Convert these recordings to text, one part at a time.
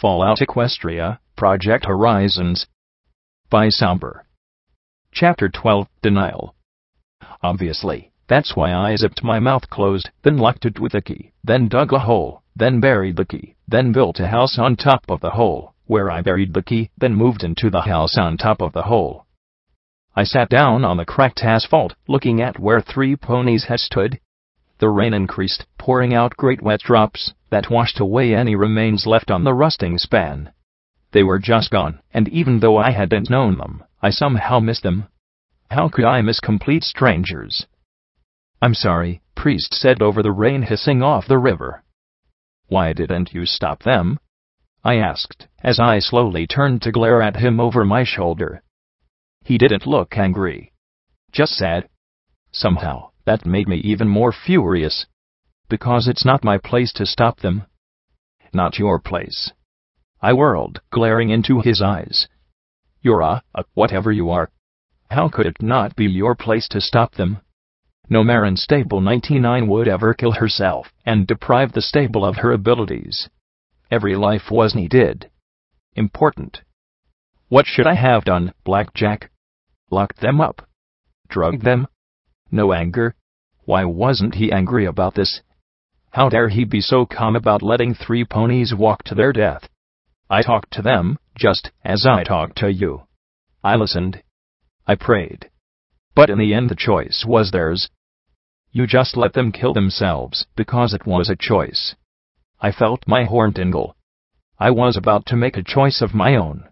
Fallout Equestria, Project Horizons. By Somber. Chapter 12, Denial. Obviously, that's why I zipped my mouth closed, then locked it with a key, then dug a hole, then buried the key, then built a house on top of the hole, where I buried the key, then moved into the house on top of the hole. I sat down on the cracked asphalt, looking at where 3 ponies had stood. The rain increased, pouring out great wet drops that washed away any remains left on the rusting span. They were just gone, and even though I hadn't known them, I somehow missed them. How could I miss complete strangers? "I'm sorry," Priest said over the rain hissing off the river. "Why didn't you stop them?" I asked, as I slowly turned to glare at him over my shoulder. He didn't look angry, just sad. Somehow, that made me even more furious. "Because it's not my place to stop them." "Not your place?" I whirled, glaring into his eyes. "You're whatever you are. How could it not be your place to stop them? No Marin Stable 99 would ever kill herself and deprive the stable of her abilities. Every life was needed. Important. What should I have done, Blackjack? Locked them up? Drugged them? No anger? Why wasn't he angry about this? How dare he be so calm about letting 3 ponies walk to their death? I talked to them, just as I talked to you. I listened. I prayed. But in the end the choice was theirs. You just let them kill themselves, because it was a choice. I felt my horn tingle. I was about to make a choice of my own.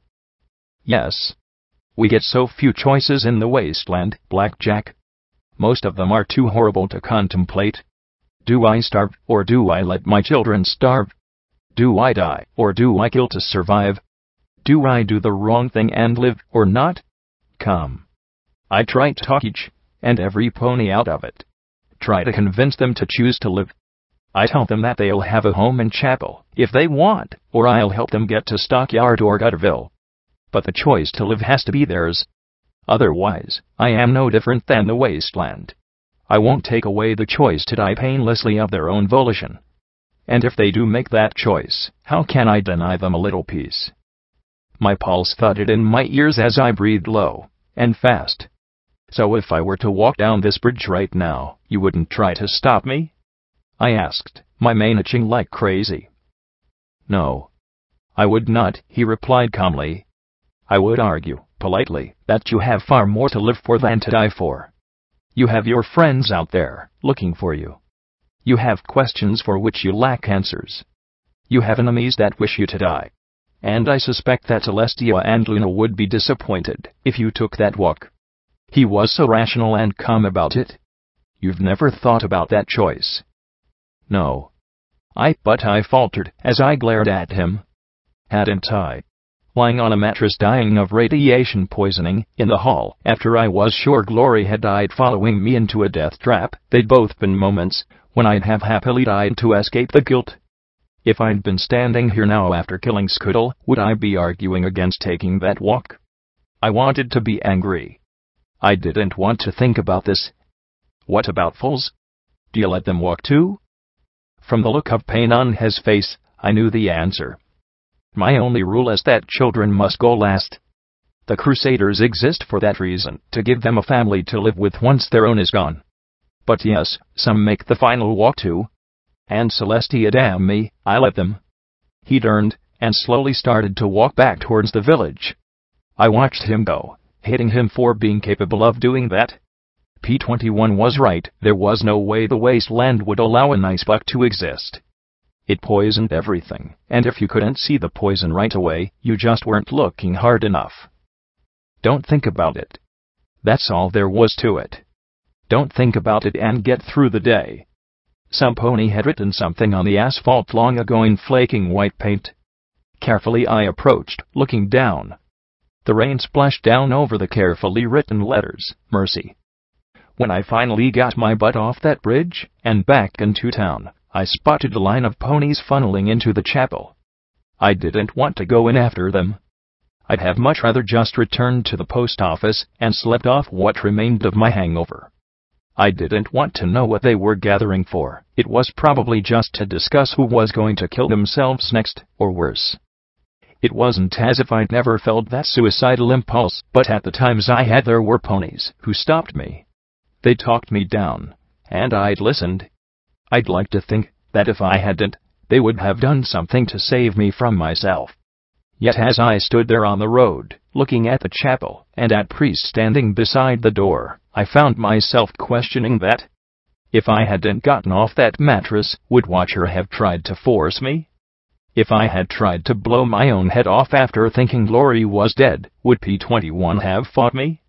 Yes. We get so few choices in the wasteland, Blackjack. Most of them are too horrible to contemplate. Do I starve, or do I let my children starve? Do I die, or do I kill to survive? Do I do the wrong thing and live, or not? Come. I try to talk each and every pony out of it. Try to convince them to choose to live. I tell them that they'll have a home in Chapel, if they want, or I'll help them get to Stockyard or Gutterville. But the choice to live has to be theirs. Otherwise, I am no different than the wasteland. I won't take away the choice to die painlessly of their own volition. And if they do make that choice, how can I deny them a little peace? My pulse thudded in my ears as I breathed low and fast. So if I were to walk down this bridge right now, you wouldn't try to stop me? I asked, my mane itching like crazy. No. I would not, he replied calmly. I would argue, politely, that you have far more to live for than to die for. You have your friends out there, looking for you. You have questions for which you lack answers. You have enemies that wish you to die. And I suspect that Celestia and Luna would be disappointed if you took that walk. He was so rational and calm about it. You've never thought about that choice. No. But I faltered as I glared at him. Hadn't I? Lying on a mattress dying of radiation poisoning in the hall after I was sure Glory had died following me into a death trap, they'd both been moments when I'd have happily died to escape the guilt. If I'd been standing here now after killing Scuttle, would I be arguing against taking that walk? I wanted to be angry. I didn't want to think about this. What about fools? Do you let them walk too? From the look of pain on his face, I knew the answer. My only rule is that children must go last. The Crusaders exist for that reason, to give them a family to live with once their own is gone. But yes, some make the final walk too. And Celestia, damn me, I let them. He turned, and slowly started to walk back towards the village. I watched him go, hating him for being capable of doing that. P-21 was right, there was no way the wasteland would allow an ice buck to exist. It poisoned everything, and if you couldn't see the poison right away, you just weren't looking hard enough. Don't think about it. That's all there was to it. Don't think about it and get through the day. Some pony had written something on the asphalt long ago in flaking white paint. Carefully I approached, looking down. The rain splashed down over the carefully written letters, Mercy. When I finally got my butt off that bridge and back into town, I spotted a line of ponies funneling into the chapel. I didn't want to go in after them. I'd have much rather just returned to the post office and slept off what remained of my hangover. I didn't want to know what they were gathering for. It was probably just to discuss who was going to kill themselves next, or worse. It wasn't as if I'd never felt that suicidal impulse, but at the times I had there were ponies who stopped me. They talked me down, and I'd listened. I'd like to think that if I hadn't, they would have done something to save me from myself. Yet as I stood there on the road, looking at the chapel, and at priests standing beside the door, I found myself questioning that. If I hadn't gotten off that mattress, would Watcher have tried to force me? If I had tried to blow my own head off after thinking Lori was dead, would P-21 have fought me?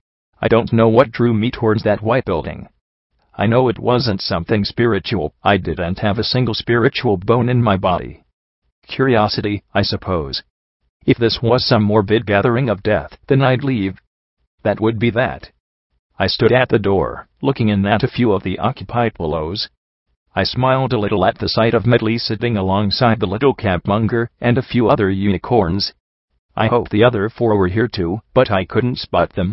I don't know what drew me towards that white building. I know it wasn't something spiritual. I didn't have a single spiritual bone in my body. Curiosity, I suppose. If this was some morbid gathering of death, then I'd leave. That would be that. I stood at the door, looking in at a few of the occupied pillows. I smiled a little at the sight of Medley sitting alongside the little capmonger and a few other unicorns. I hoped the other 4 were here too, but I couldn't spot them.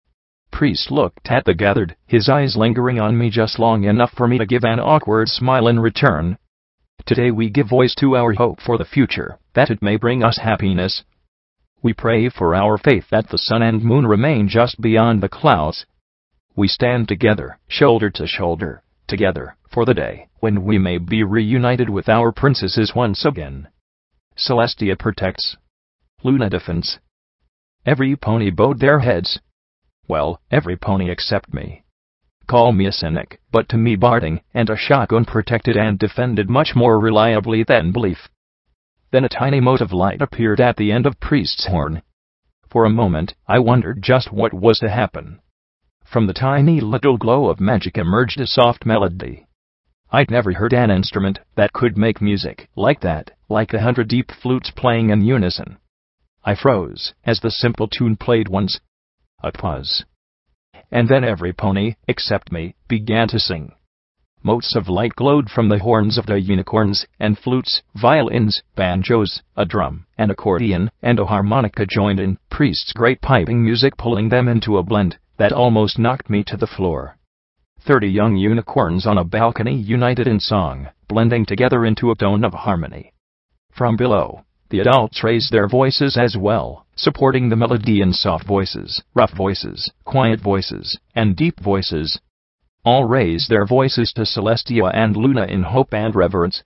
Priest looked at the gathered, his eyes lingering on me just long enough for me to give an awkward smile in return. Today we give voice to our hope for the future, that it may bring us happiness. We pray for our faith that the sun and moon remain just beyond the clouds. We stand together, shoulder to shoulder, together, for the day when we may be reunited with our princesses once again. Celestia protects. Luna defends. Every pony bowed their heads. Well, every pony except me. Call me a cynic, but to me Barding and a shotgun protected and defended much more reliably than belief. Then a tiny mote of light appeared at the end of Priest's horn. For a moment, I wondered just what was to happen. From the tiny little glow of magic emerged a soft melody. I'd never heard an instrument that could make music like that, like 100 deep flutes playing in unison. I froze as the simple tune played once. A pause. And then every pony, except me, began to sing. Motes of light glowed from the horns of the unicorns, and flutes, violins, banjos, a drum, an accordion, and a harmonica joined in, Priest's great piping music pulling them into a blend that almost knocked me to the floor. 30 young unicorns on a balcony united in song, blending together into a tone of harmony. From below, the adults raised their voices as well, supporting the melody in soft voices, rough voices, quiet voices, and deep voices. All raised their voices to Celestia and Luna in hope and reverence.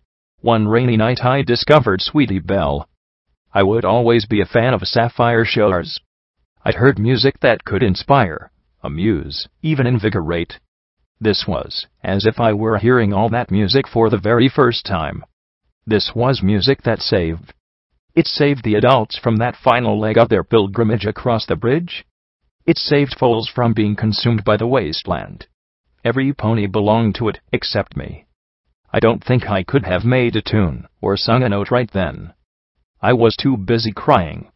One rainy night I discovered Sweetie Belle. I would always be a fan of Sapphire Shores. I'd heard music that could inspire, amuse, even invigorate. This was as if I were hearing all that music for the very first time. This was music that saved. It saved the adults from that final leg of their pilgrimage across the bridge. It saved foals from being consumed by the wasteland. Every pony belonged to it, except me. I don't think I could have made a tune, or sung a note right then. I was too busy crying.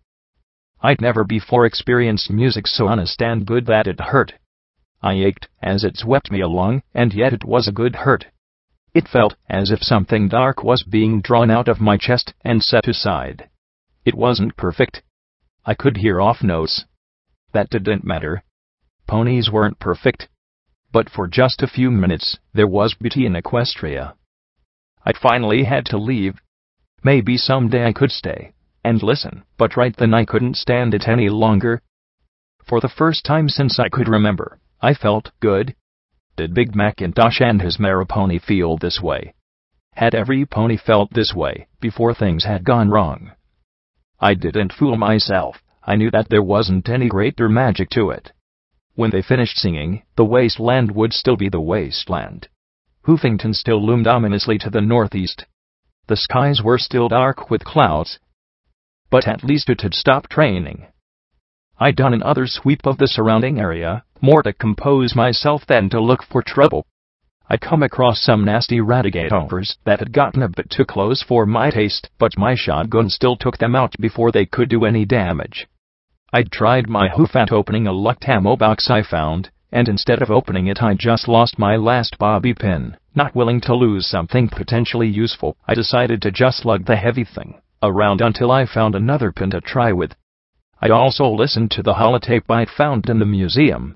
I'd never before experienced music so honest and good that it hurt. I ached as it swept me along, and yet it was a good hurt. It felt as if something dark was being drawn out of my chest and set aside. It wasn't perfect. I could hear off notes. That didn't matter. Ponies weren't perfect. But for just a few minutes, there was beauty in Equestria. I'd finally had to leave. Maybe someday I could stay and listen, but right then I couldn't stand it any longer. For the first time since I could remember, I felt good. Did Big Macintosh and his Maripony feel this way? Had every pony felt this way before things had gone wrong? I didn't fool myself. I knew that there wasn't any greater magic to it. When they finished singing, the wasteland would still be the wasteland. Hoofington still loomed ominously to the northeast. The skies were still dark with clouds. But at least it had stopped raining. I'd done another sweep of the surrounding area, more to compose myself than to look for trouble. I'd come across some nasty radigators that had gotten a bit too close for my taste, but my shotgun still took them out before they could do any damage. I'd tried my hoof at opening a locked ammo box I found, and instead of opening it I just lost my last bobby pin. Not willing to lose something potentially useful, I decided to just lug the heavy thing around until I found another pin to try with. I'd also listened to the holotape I'd found in the museum.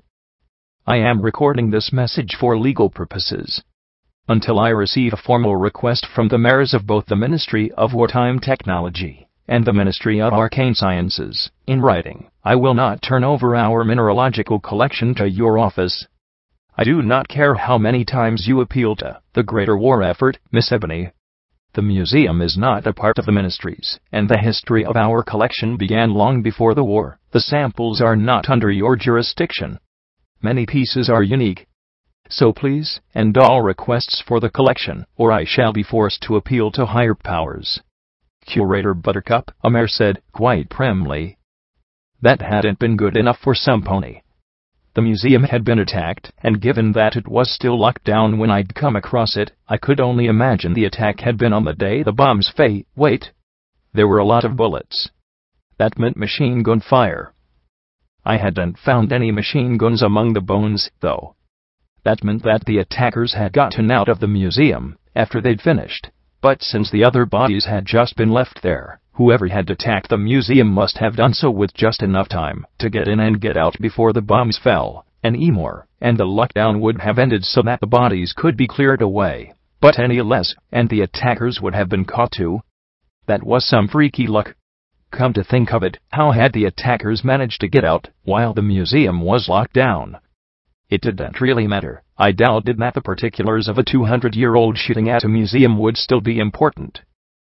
I am recording this message for legal purposes. Until I receive a formal request from the mayors of both the Ministry of Wartime Technology and the Ministry of Arcane Sciences, in writing. I will not turn over our mineralogical collection to your office. I do not care how many times you appeal to the greater war effort, Miss Ebony. The museum is not a part of the ministries, and the history of our collection began long before the war. The samples are not under your jurisdiction. Many pieces are unique. So please, end all requests for the collection, or I shall be forced to appeal to higher powers. Curator Buttercup, Amer said, quite primly. That hadn't been good enough for Samponi. The museum had been attacked, and given that it was still locked down when I'd come across it, I could only imagine the attack had been on the day the bombs fell. Wait. There were a lot of bullets. That meant machine gun fire. I hadn't found any machine guns among the bones, though. That meant that the attackers had gotten out of the museum after they'd finished. But since the other bodies had just been left there, whoever had attacked the museum must have done so with just enough time to get in and get out before the bombs fell, and and the lockdown would have ended so that the bodies could be cleared away. But any less, and the attackers would have been caught too. That was some freaky luck. Come to think of it, how had the attackers managed to get out while the museum was locked down? It didn't really matter. I doubted that the particulars of a 200-year-old shooting at a museum would still be important.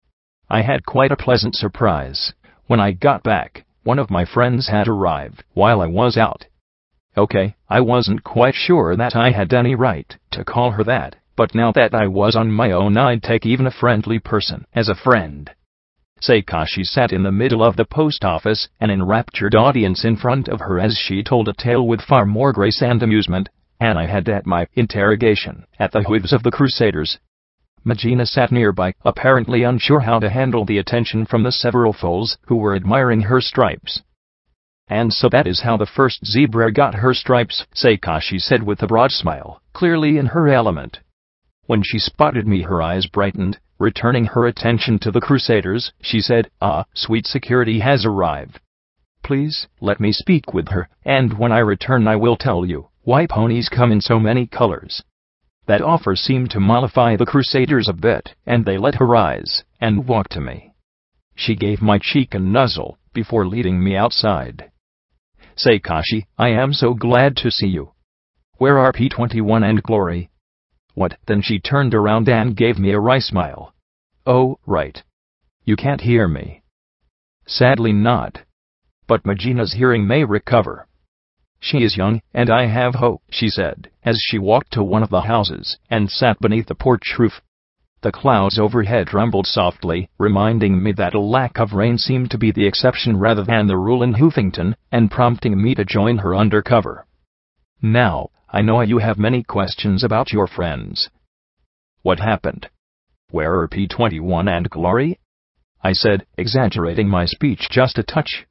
I had quite a pleasant surprise. When I got back, one of my friends had arrived while I was out. Okay, I wasn't quite sure that I had any right to call her that, but now that I was on my own, I'd take even a friendly person as a friend. Seikashi sat in the middle of the post office, an enraptured audience in front of her as she told a tale with far more grace and amusement, and I had at my interrogation at the hooves of the Crusaders. Magina sat nearby, apparently unsure how to handle the attention from the several foals who were admiring her stripes. And so that is how the first zebra got her stripes, Seikashi said with a broad smile, clearly in her element. When she spotted me, her eyes brightened. Returning her attention to the Crusaders, she said, Sweet Security has arrived. Please, let me speak with her, and when I return I will tell you why ponies come in so many colors. That offer seemed to mollify the Crusaders a bit, and they let her rise and walk to me. She gave my cheek a nuzzle before leading me outside. Seikashi, I am so glad to see you. Where are P21 and Glory? What? Then she turned around and gave me a wry smile. Oh, right. You can't hear me. Sadly not. But Magina's hearing may recover. She is young, and I have hope, she said, as she walked to one of the houses and sat beneath the porch roof. The clouds overhead rumbled softly, reminding me that a lack of rain seemed to be the exception rather than the rule in Hoofington, and prompting me to join her under cover. Now, I know you have many questions about your friends. What happened? Where are P21 and Glory? I said, exaggerating my speech just a touch.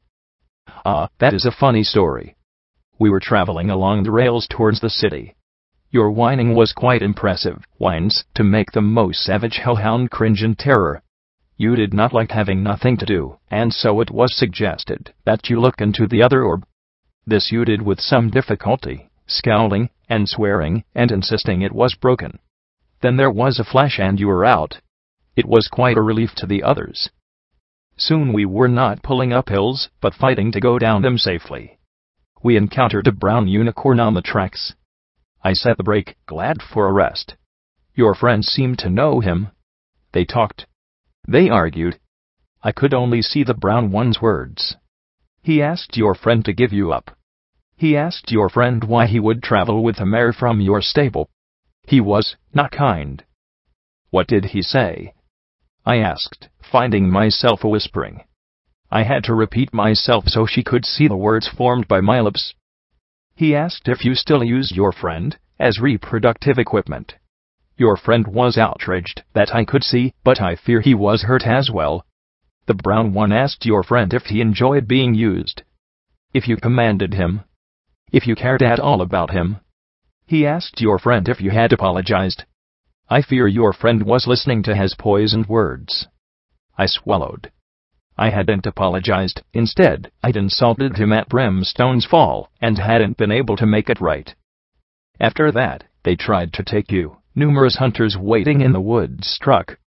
That is a funny story. We were traveling along the rails towards the city. Your whining was quite impressive, whines to make the most savage hellhound cringe in terror. You did not like having nothing to do, and so it was suggested that you look into the other orb. This you did with some difficulty, scowling and swearing and insisting it was broken. Then there was a flash and you were out. It was quite a relief to the others. Soon we were not pulling up hills, but fighting to go down them safely. We encountered a brown unicorn on the tracks. I set the brake, glad for a rest. Your friends seemed to know him. They talked. They argued. I could only see the brown one's words. He asked your friend to give you up. He asked your friend why he would travel with a mare from your stable. He was not kind. What did he say? I asked, finding myself whispering. I had to repeat myself so she could see the words formed by my lips. He asked if you still used your friend as reproductive equipment. Your friend was outraged, that I could see, but I fear he was hurt as well. The brown one asked your friend if he enjoyed being used. If you commanded him. If you cared at all about him. He asked your friend if you had apologized. I fear your friend was listening to his poisoned words. I swallowed. I hadn't apologized. Instead, I'd insulted him at Brimstone's Fall, and hadn't been able to make it right. After that, they tried to take you. Numerous hunters waiting in the woods struck.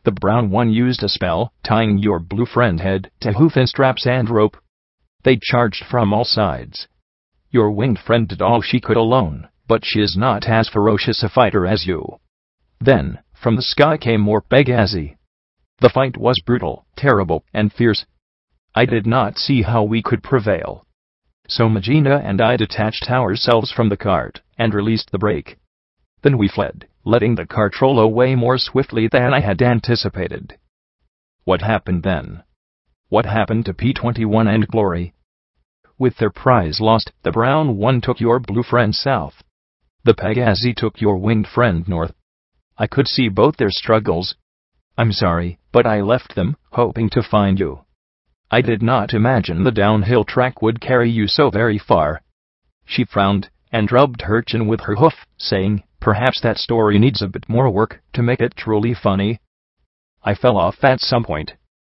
The brown one used a spell, tying your blue friend head to hoof and straps and rope. They charged from all sides. Your winged friend did all she could alone, but she is not as ferocious a fighter as you. Then, from the sky came more Pegazi. The fight was brutal, terrible, and fierce. I did not see how we could prevail. So Magina and I detached ourselves from the cart, and released the brake. Then we fled, letting the cart roll away more swiftly than I had anticipated. What happened then? What happened to P-21 and Glory? With their prize lost, the brown one took your blue friend south. The Pegazi took your winged friend north. I could see both their struggles. I'm sorry, but I left them, hoping to find you. I did not imagine the downhill track would carry you so very far. She frowned, and rubbed her chin with her hoof, saying, perhaps that story needs a bit more work to make it truly funny. I fell off at some point.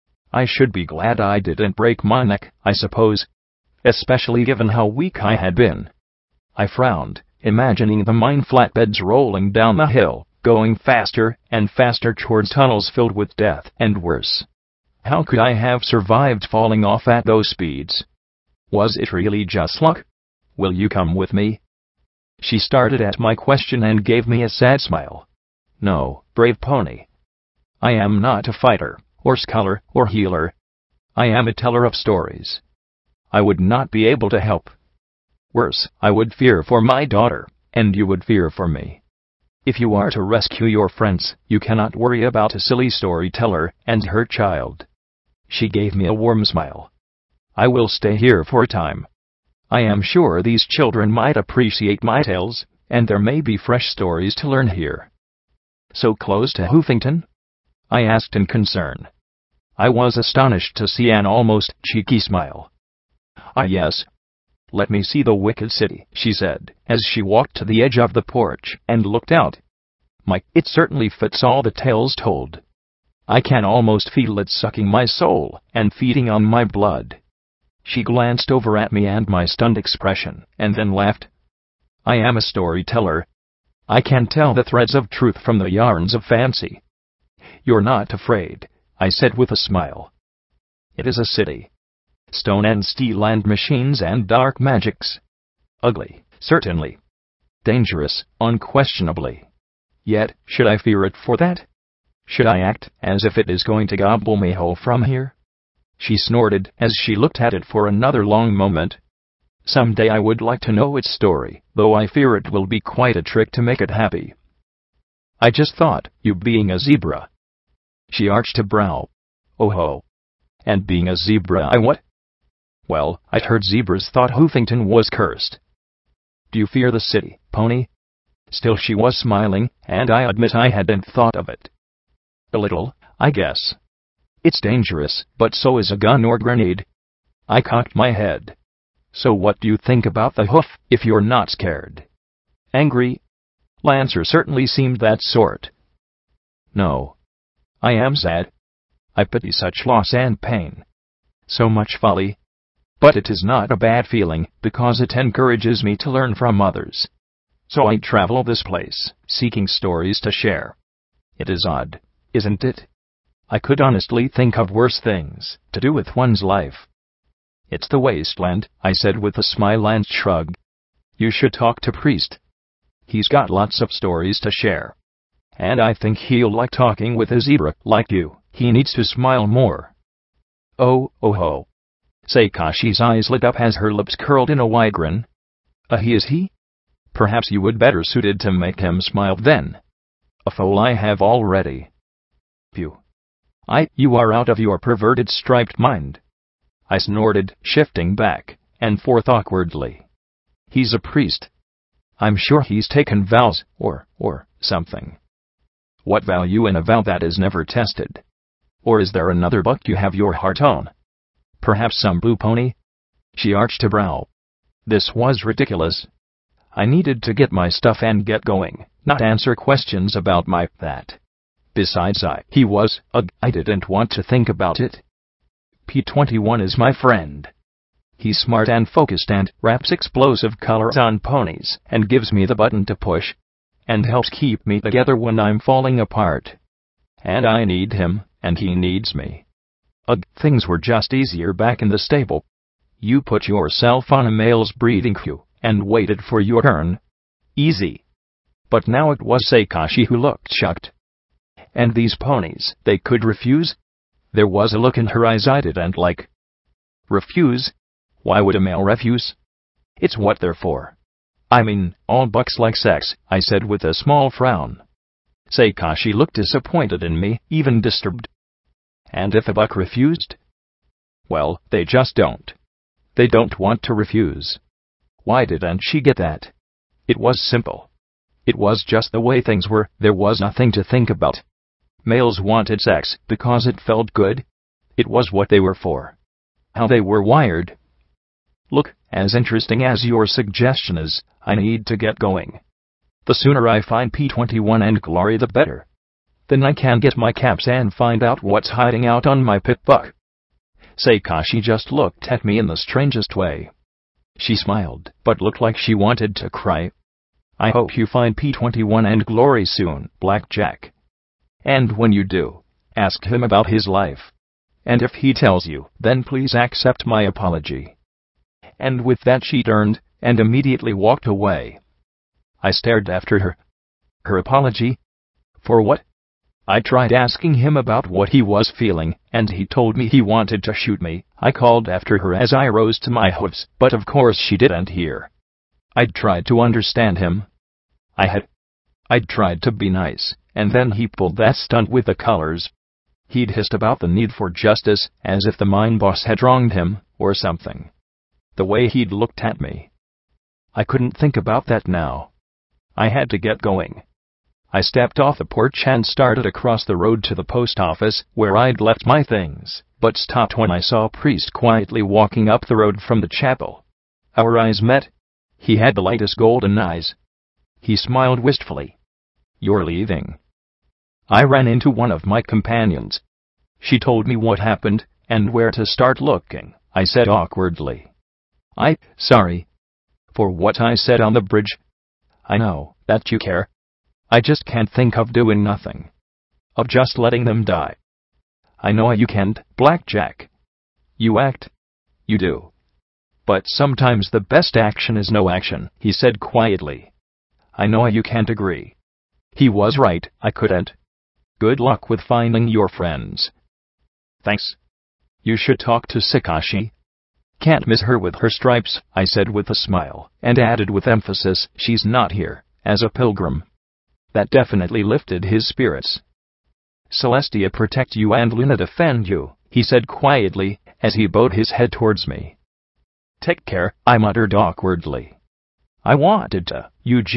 I should be glad I didn't break my neck, I suppose. Especially given how weak I had been. I frowned, imagining the mine flatbeds rolling down the hill, going faster and faster towards tunnels filled with death, and worse. How could I have survived falling off at those speeds? Was it really just luck? Will you come with me? She started at my question and gave me a sad smile. No, brave pony. I am not a fighter, or scholar, or healer. I am a teller of stories. I would not be able to help. Worse, I would fear for my daughter, and you would fear for me. If you are to rescue your friends, you cannot worry about a silly storyteller and her child. She gave me a warm smile. I will stay here for a time. I am sure these children might appreciate my tales, and there may be fresh stories to learn here. So close to Hoofington? I asked in concern. I was astonished to see an almost cheeky smile. Ah, yes. Let me see the wicked city, she said, as she walked to the edge of the porch and looked out. It certainly fits all the tales told. I can almost feel it sucking my soul and feeding on my blood. She glanced over at me and my stunned expression, and then laughed. I am a storyteller. I can tell the threads of truth from the yarns of fancy. You're not afraid, I said with a smile. It is a city. Stone and steel and machines and dark magics. Ugly, certainly. Dangerous, unquestionably. Yet, should I fear it for that? Should I act as if it is going to gobble me whole from here? She snorted as she looked at it for another long moment. Someday I would like to know its story, though I fear it will be quite a trick to make it happy. I just thought, you being a zebra. She arched a brow. Oh ho. And being a zebra I what? Well, I'd heard zebras thought Hoofington was cursed. Do you fear the city, pony? Still she was smiling, and I admit I hadn't thought of it. A little, I guess. It's dangerous, but so is a gun or grenade. I cocked my head. So what do you think about the hoof, if you're not scared? Angry? Lancer certainly seemed that sort. No. I am sad. I pity such loss and pain. So much folly. But it is not a bad feeling, because it encourages me to learn from others. So I travel this place, seeking stories to share. It is odd, isn't it? I could honestly think of worse things to do with one's life. It's the wasteland, I said with a smile and shrug. You should talk to Priest. He's got lots of stories to share. And I think he'll like talking with a zebra like you. He needs to smile more. Oh ho. Sakashi's eyes lit up as her lips curled in a wide grin. He is he? Perhaps you would better suited to make him smile then. A foal I have already. Phew. You are out of your perverted striped mind. I snorted, shifting back and forth awkwardly. He's a priest. I'm sure he's taken vows, or something. What value in a vow that is never tested? Or is there another buck you have your heart on? Perhaps some blue pony? She arched a brow. This was ridiculous. I needed to get my stuff and get going, not answer questions about that. Besides I didn't want to think about it. P-21 is my friend. He's smart and focused and wraps explosive colors on ponies and gives me the button to push. And helps keep me together when I'm falling apart. and I need him, and he needs me. Ugh, things were just easier back in the stable. You put yourself on a male's breeding queue, and waited for your turn. Easy. But now it was Sakashi who looked shocked. And these ponies, they could refuse? There was a look in her eyes I didn't like. Refuse? Why would a male refuse? It's what they're for. I mean, all bucks like sex, I said with a small frown. Sakashi looked disappointed in me, even disturbed. And if a buck refused? Well, they just don't. They don't want to refuse. Why didn't she get that? It was simple. It was just the way things were, there was nothing to think about. Males wanted sex because it felt good. It was what they were for. How they were wired. Look, as interesting as your suggestion is, I need to get going. The sooner I find P21 and Glory the better. Then I can get my caps and find out what's hiding out on my pit buck. Sakashi just looked at me in the strangest way. She smiled, but looked like she wanted to cry. I hope you find P21 and Glory soon, Blackjack. And when you do, ask him about his life. And if he tells you, then please accept my apology. And with that she turned, and immediately walked away. I stared after her. Her apology? For what? I tried asking him about what he was feeling, and he told me he wanted to shoot me. I called after her as I rose to my hooves, but of course she didn't hear. I'd tried to understand him. I'd tried to be nice, and then he pulled that stunt with the colors. He'd hissed about the need for justice, as if the mine boss had wronged him, or something. The way he'd looked at me. I couldn't think about that now. I had to get going. I stepped off the porch and started across the road to the post office, where I'd left my things, but stopped when I saw a priest quietly walking up the road from the chapel. Our eyes met. He had the lightest golden eyes. He smiled wistfully. You're leaving. I ran into one of my companions. She told me what happened, and where to start looking, I said awkwardly. Sorry. For what I said on the bridge. I know that you care. I just can't think of doing nothing. Of just letting them die. I know you can't, Blackjack. You act. You do. But sometimes the best action is no action, he said quietly. I know you can't agree. He was right, I couldn't. Good luck with finding your friends. Thanks. You should talk to Sakashi. Can't miss her with her stripes, I said with a smile, and added with emphasis, she's not here, as a pilgrim. That definitely lifted his spirits. Celestia protect you and Luna defend you, he said quietly, as he bowed his head towards me. Take care, I muttered awkwardly. I wanted to,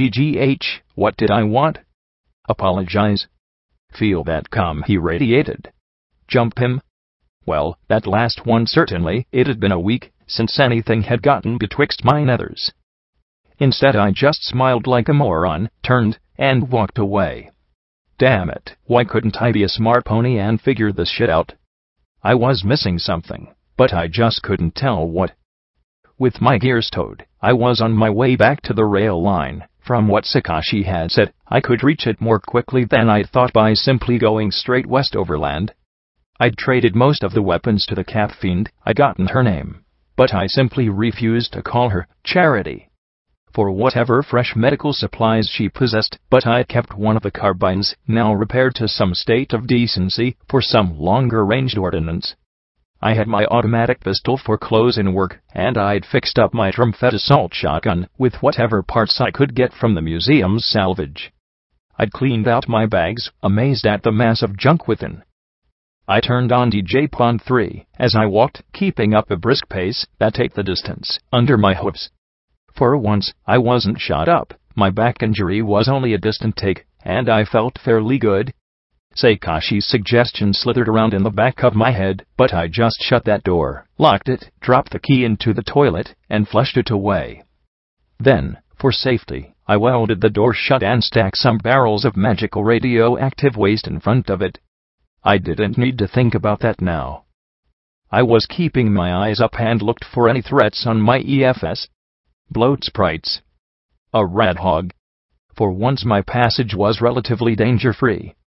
what did I want? Apologize. Feel that calm he radiated. Jump him? Well, that last one certainly, it had been a week since anything had gotten betwixt my nethers. Instead I just smiled like a moron, turned, and walked away. Damn it, why couldn't I be a smart pony and figure this shit out? I was missing something, but I just couldn't tell what. With my gears towed, I was on my way back to the rail line. From what Sakashi had said, I could reach it more quickly than I'd thought by simply going straight west overland. I'd traded most of the weapons to the Cap Fiend, I'd gotten her name, but I simply refused to call her Charity for whatever fresh medical supplies she possessed, but I'd kept one of the carbines, now repaired to some state of decency, for some longer-ranged ordnance. I had my automatic pistol for close-in work, and I'd fixed up my drum-fed assault shotgun with whatever parts I could get from the museum's salvage. I'd cleaned out my bags, amazed at the mass of junk within. I turned on DJ Pond 3 as I walked, keeping up a brisk pace that take the distance under my hooves. For once, I wasn't shot up, my back injury was only a distant take, and I felt fairly good. Sakashi's suggestion slithered around in the back of my head, but I just shut that door, locked it, dropped the key into the toilet, and flushed it away. Then, for safety, I welded the door shut and stacked some barrels of magical radioactive waste in front of it. I didn't need to think about that now. I was keeping my eyes up and looked for any threats on my EFS. Bloat sprites. A rat hog. For once my passage was relatively danger-free.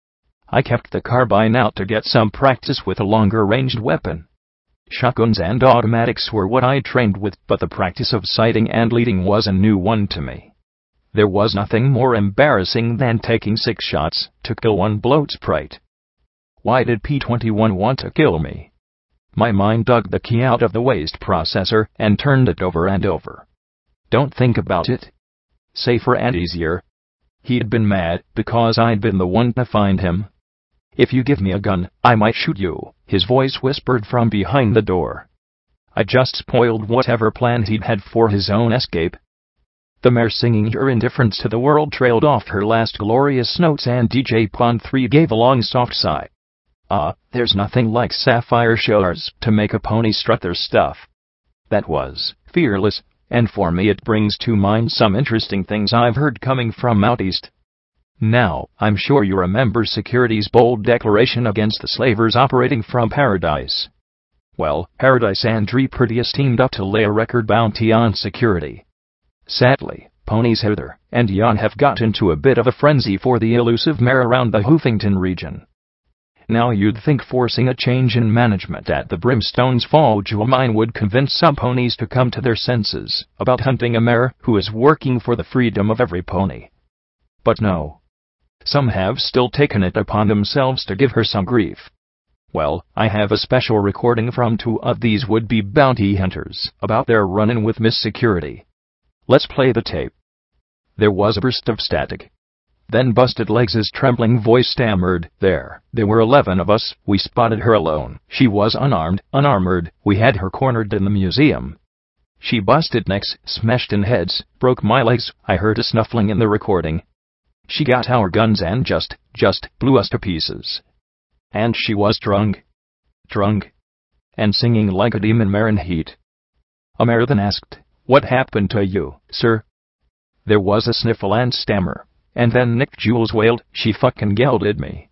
I kept the carbine out to get some practice with a longer-ranged weapon. Shotguns and automatics were what I trained with, but the practice of sighting and leading was a new one to me. There was nothing more embarrassing than taking 6 shots to kill one bloat sprite. Why did P-21 want to kill me? My mind dug the key out of the waste processor and turned it over and over. Don't think about it. Safer and easier. He'd been mad because I'd been the one to find him. If you give me a gun, I might shoot you, his voice whispered from behind the door. I just spoiled whatever plans he'd had for his own escape. The mare, singing her indifference to the world, trailed off her last glorious notes, and DJ Pond 3 gave a long soft sigh. There's nothing like sapphire showers to make a pony strut their stuff. That was fearless, and for me it brings to mind some interesting things I've heard coming from out east. Now, I'm sure you remember Security's bold declaration against the slavers operating from Paradise. Well, Paradise and Prettiest teamed up to lay a record bounty on Security. Sadly, ponies Heather and Jan have got into a bit of a frenzy for the elusive mare around the Hoofington region. Now you'd think forcing a change in management at the Brimstone's Fall jewel mine would convince some ponies to come to their senses about hunting a mare who is working for the freedom of every pony. But no. Some have still taken it upon themselves to give her some grief. Well, I have a special recording from 2 of these would-be bounty hunters about their run-in with Miss Security. Let's play the tape. There was a burst of static. Then Busted Legs' trembling voice stammered, There were 11 of us, we spotted her alone. She was unarmed, unarmored, we had her cornered in the museum. She busted necks, smashed in heads, broke my legs, I heard a snuffling in the recording. She got our guns and just blew us to pieces. And she was drunk, and singing like a demon mare in heat. A mare then asked, What happened to you, sir? There was a sniffle and stammer, and then Nick Jules wailed, She fucking gelded me.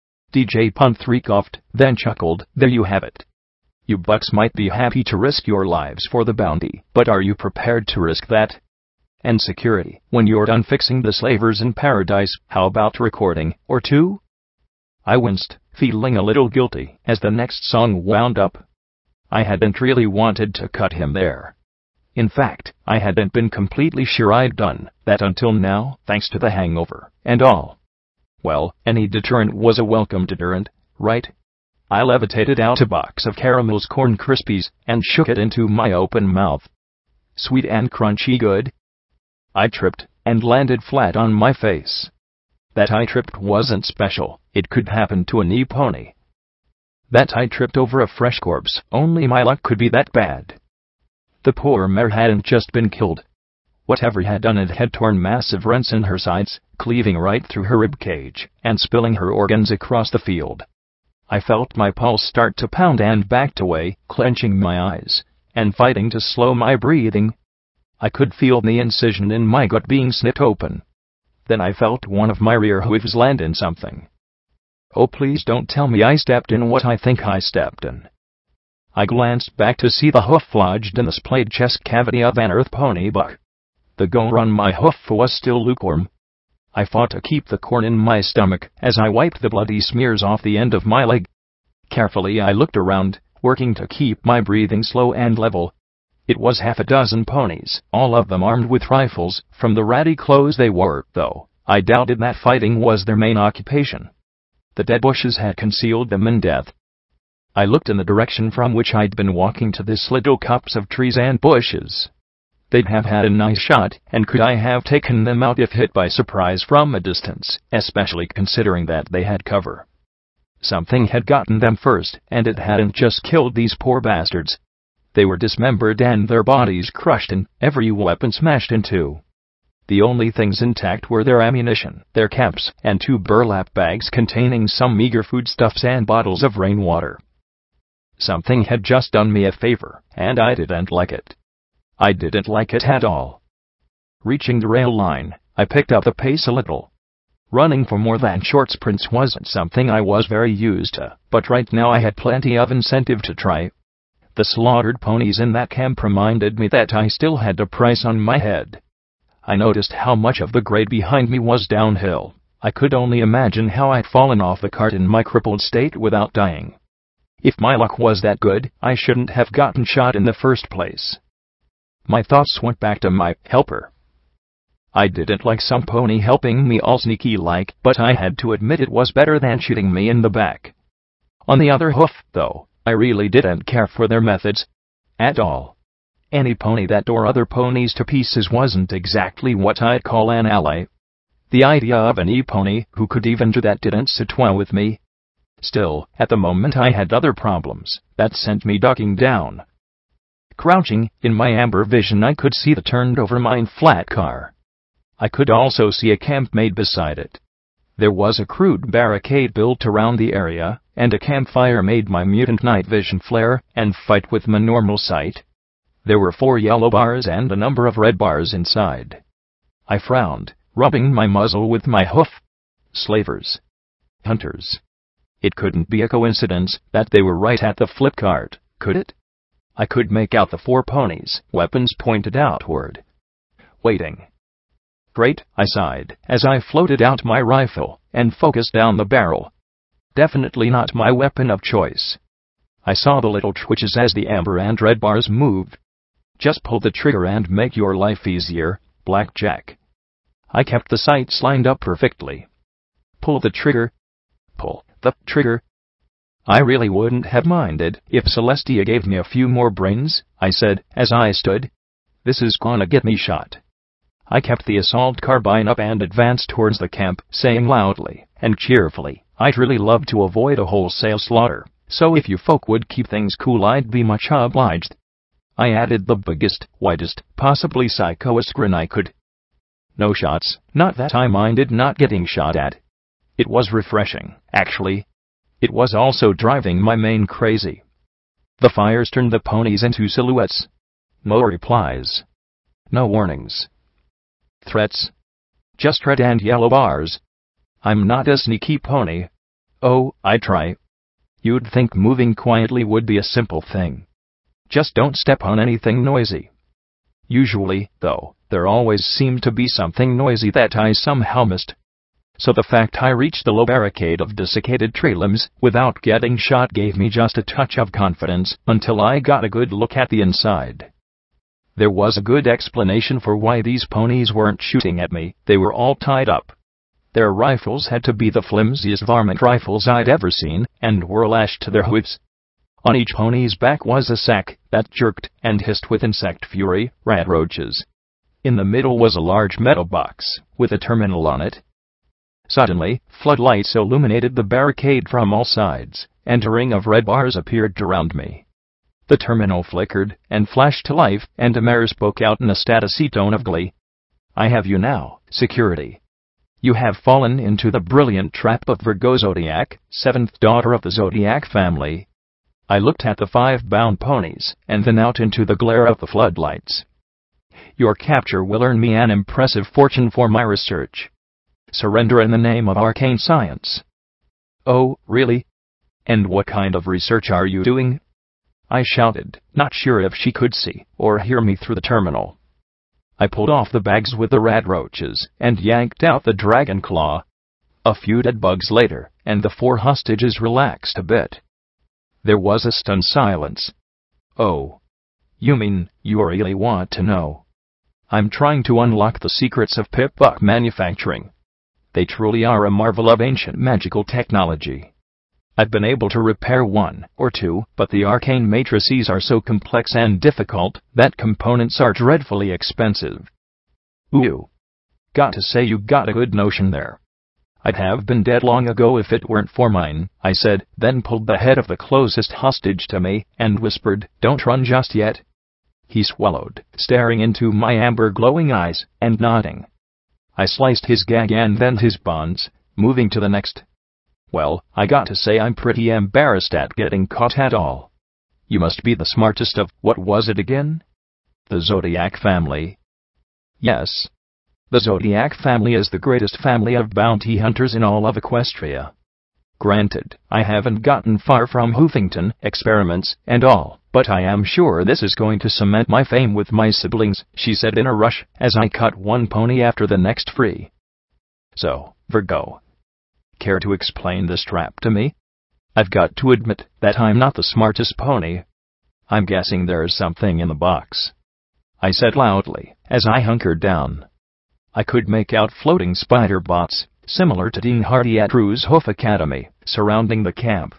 DJ Punt 3 coughed, then chuckled, There you have it. You bucks might be happy to risk your lives for the bounty, but are you prepared to risk that? And Security, when you're done fixing the slavers in Paradise, how about recording, or 2? I winced, feeling a little guilty, as the next song wound up. I hadn't really wanted to cut him there. In fact, I hadn't been completely sure I'd done that until now, thanks to the hangover, and all. Well, any deterrent was a welcome deterrent, right? I levitated out a box of Caramel's Corn Krispies, and shook it into my open mouth. Sweet and crunchy good. I tripped, and landed flat on my face. That I tripped wasn't special, it could happen to any pony. That I tripped over a fresh corpse, only my luck could be that bad. The poor mare hadn't just been killed. Whatever had done it had torn massive rents in her sides, cleaving right through her rib cage, and spilling her organs across the field. I felt my pulse start to pound and backed away, clenching my eyes, and fighting to slow my breathing. I could feel the incision in my gut being slit open. Then I felt one of my rear hooves land in something. Oh, please don't tell me I stepped in what I think I stepped in. I glanced back to see the hoof lodged in the splayed chest cavity of an earth pony buck. The gore on my hoof was still lukewarm. I fought to keep the corn in my stomach as I wiped the bloody smears off the end of my leg. Carefully I looked around, working to keep my breathing slow and level. It was 6 ponies, all of them armed with rifles. From the ratty clothes they wore, though, I doubted that fighting was their main occupation. The dead bushes had concealed them in death. I looked in the direction from which I'd been walking to this little copse of trees and bushes. They'd have had a nice shot, and could I have taken them out if hit by surprise from a distance, especially considering that they had cover. Something had gotten them first, and it hadn't just killed these poor bastards. They were dismembered and their bodies crushed and every weapon smashed in two. The only things intact were their ammunition, their caps, and 2 burlap bags containing some meager foodstuffs and bottles of rainwater. Something had just done me a favor, and I didn't like it. I didn't like it at all. Reaching the rail line, I picked up the pace a little. Running for more than short sprints wasn't something I was very used to, but right now I had plenty of incentive to try. The slaughtered ponies in that camp reminded me that I still had a price on my head. I noticed how much of the grade behind me was downhill, I could only imagine how I'd fallen off the cart in my crippled state without dying. If my luck was that good, I shouldn't have gotten shot in the first place. My thoughts went back to my helper. I didn't like some pony helping me all sneaky-like, but I had to admit it was better than shooting me in the back. On the other hoof, though, I really didn't care for their methods at all. Any pony that tore other ponies to pieces wasn't exactly what I'd call an ally. The idea of an e-pony who could even do that didn't sit well with me. Still, at the moment I had other problems that sent me ducking down. Crouching, in my amber vision I could see the turned-over mine flat car. I could also see a camp made beside it. There was a crude barricade built around the area, and a campfire made my mutant night vision flare and fight with my normal sight. There were 4 yellow bars and a number of red bars inside. I frowned, rubbing my muzzle with my hoof. Slavers. Hunters. It couldn't be a coincidence that they were right at the flip cart, could it? I could make out the 4 ponies, weapons pointed outward. Waiting. Great, I sighed, as I floated out my rifle and focused down the barrel. Definitely not my weapon of choice. I saw the little twitches as the amber and red bars moved. Just pull the trigger and make your life easier, Blackjack. I kept the sights lined up perfectly. Pull the trigger. Pull the trigger. I really wouldn't have minded if Celestia gave me a few more brains, I said, as I stood. This is gonna get me shot. I kept the assault carbine up and advanced towards the camp, saying loudly and cheerfully, I'd really love to avoid a wholesale slaughter, so if you folk would keep things cool I'd be much obliged. I added the biggest, whitest, possibly psychoest grin I could. No shots, not that I minded not getting shot at. It was refreshing, actually. It was also driving my mane crazy. The fires turned the ponies into silhouettes. No replies. No warnings. Threats. Just red and yellow bars. I'm not a sneaky pony. Oh, I try. You'd think moving quietly would be a simple thing. Just don't step on anything noisy. Usually, though, there always seemed to be something noisy that I somehow missed. So the fact I reached the low barricade of desiccated tree limbs without getting shot gave me just a touch of confidence until I got a good look at the inside. There was a good explanation for why these ponies weren't shooting at me. They were all tied up. Their rifles had to be the flimsiest varmint rifles I'd ever seen, and were lashed to their hooves. On each pony's back was a sack that jerked and hissed with insect fury, rat roaches. In the middle was a large metal box, with a terminal on it. Suddenly, floodlights illuminated the barricade from all sides, and a ring of red bars appeared around me. The terminal flickered and flashed to life, and a mare spoke out in a statusy tone of glee. I have you now, security. You have fallen into the brilliant trap of Virgo Zodiac, 7th daughter of the Zodiac family. I looked at the 5 bound ponies, and then out into the glare of the floodlights. Your capture will earn me an impressive fortune for my research. Surrender in the name of arcane science. Oh, really? And what kind of research are you doing? I shouted, not sure if she could see or hear me through the terminal. I pulled off the bags with the rat roaches and yanked out the dragon claw. A few dead bugs later, and the 4 hostages relaxed a bit. There was a stunned silence. Oh. You mean, you really want to know? I'm trying to unlock the secrets of pip-buck manufacturing. They truly are a marvel of ancient magical technology. I've been able to repair 1 or 2, but the arcane matrices are so complex and difficult that components are dreadfully expensive. Ooh. Got to say you got a good notion there. I'd have been dead long ago if it weren't for mine, I said, then pulled the head of the closest hostage to me and whispered, don't run just yet. He swallowed, staring into my amber glowing eyes, and nodding. I sliced his gag and then his bonds, moving to the next. Well, I got to say I'm pretty embarrassed at getting caught at all. You must be the smartest of, what was it again? The Zodiac family. Yes. The Zodiac family is the greatest family of bounty hunters in all of Equestria. Granted, I haven't gotten far from Hoofington experiments and all, but I am sure this is going to cement my fame with my siblings, she said in a rush, as I cut one pony after the next free. So, Virgo. Care to explain this trap to me? I've got to admit that I'm not the smartest pony. I'm guessing there's something in the box, I said loudly, as I hunkered down. I could make out floating spider bots, similar to Dean Hardy at Drew's Hoof Academy, surrounding the camp.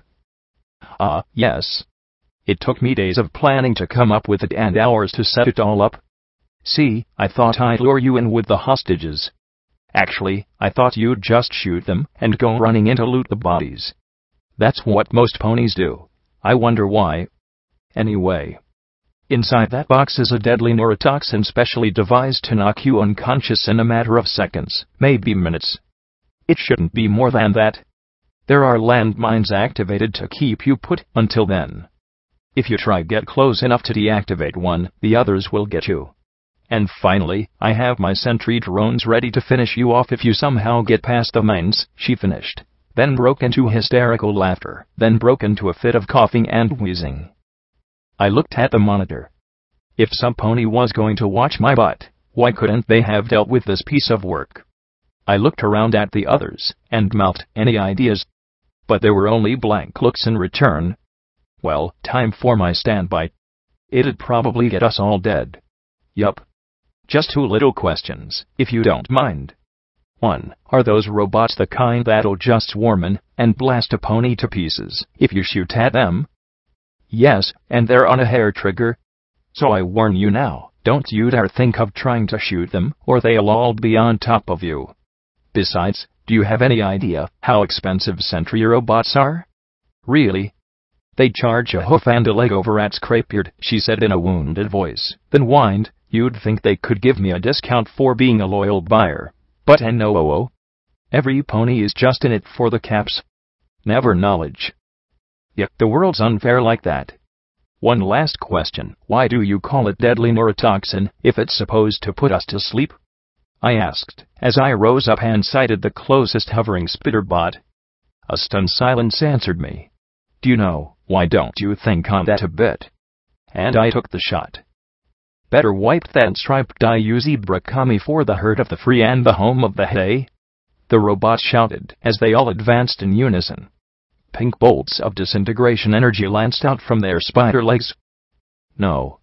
Yes. It took me days of planning to come up with it and hours to set it all up. See, I thought I'd lure you in with the hostages. Actually, I thought you'd just shoot them and go running in to loot the bodies. That's what most ponies do. I wonder why. Anyway, inside that box is a deadly neurotoxin specially devised to knock you unconscious in a matter of seconds, maybe minutes. It shouldn't be more than that. There are landmines activated to keep you put until then. If you try get close enough to deactivate one, the others will get you. And finally, I have my sentry drones ready to finish you off if you somehow get past the mines, she finished, then broke into hysterical laughter, then broke into a fit of coughing and wheezing. I looked at the monitor. If some pony was going to watch my butt, why couldn't they have dealt with this piece of work? I looked around at the others, and mouthed any ideas. But there were only blank looks in return. Well, time for my standby. It'd probably get us all dead. Yup. Just 2 little questions, if you don't mind. 1. Are those robots the kind that'll just swarm in and blast a pony to pieces if you shoot at them? Yes, and they're on a hair trigger. So I warn you now, don't you dare think of trying to shoot them, or they'll all be on top of you. Besides, do you have any idea how expensive sentry robots are? Really? They charge a hoof and a leg over at Scrapeyard, she said in a wounded voice, then whined. You'd think they could give me a discount for being a loyal buyer. But no. Every pony is just in it for the caps. Never knowledge. Yet the world's unfair like that. One last question. Why do you call it deadly neurotoxin if it's supposed to put us to sleep? I asked, as I rose up and sighted the closest hovering spitterbot. A stunned silence answered me. Do you know, why don't you think on that a bit? And I took the shot. Better wipe that striped Dayu zebra kami for the herd of the free and the home of the hay. The robots shouted as they all advanced in unison. Pink bolts of disintegration energy lanced out from their spider legs. No.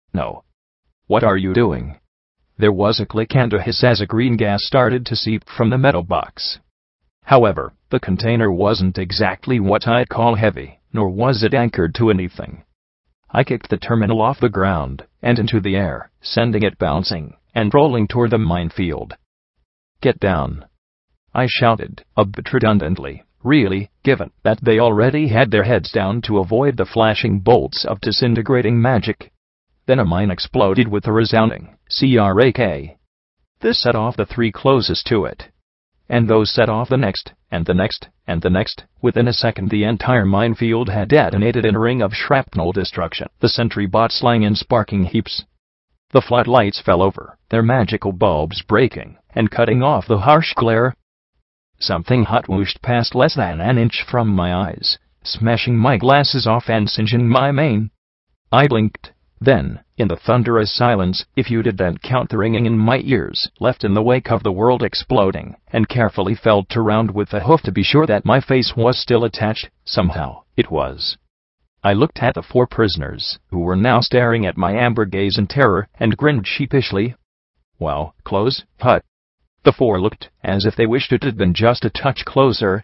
What are you doing? There was a click and a hiss as a green gas started to seep from the metal box. However, the container wasn't exactly what I'd call heavy, nor was it anchored to anything. I kicked the terminal off the ground and into the air, sending it bouncing and rolling toward the minefield. Get down, I shouted, a bit redundantly, really, given that they already had their heads down to avoid the flashing bolts of disintegrating magic. Then a mine exploded with a resounding crack. This set off the 3 closest to it. And those set off the next, and the next, and the next. Within a second the entire minefield had detonated in a ring of shrapnel destruction, the sentry bots lying in sparking heaps. The floodlights fell over, their magical bulbs breaking, and cutting off the harsh glare. Something hot whooshed past less than an inch from my eyes, smashing my glasses off and singeing my mane. I blinked. Then, in the thunderous silence, if you didn't count the ringing in my ears, left in the wake of the world exploding, and carefully felt around with the hoof to be sure that my face was still attached, somehow, it was. I looked at the 4 prisoners, who were now staring at my amber gaze in terror, and grinned sheepishly. Well, close, hut. The 4 looked as if they wished it had been just a touch closer.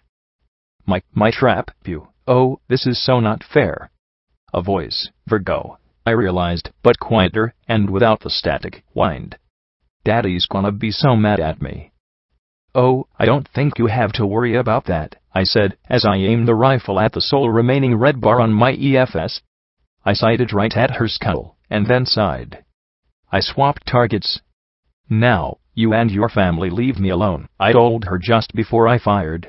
My trap, you. Oh, this is so not fair. A voice, Virgo, I realized, but quieter, and without the static, whined. Daddy's gonna be so mad at me. Oh, I don't think you have to worry about that, I said, as I aimed the rifle at the sole remaining red bar on my EFS. I sighted right at her skull, and then sighed. I swapped targets. Now, you and your family leave me alone, I told her just before I fired.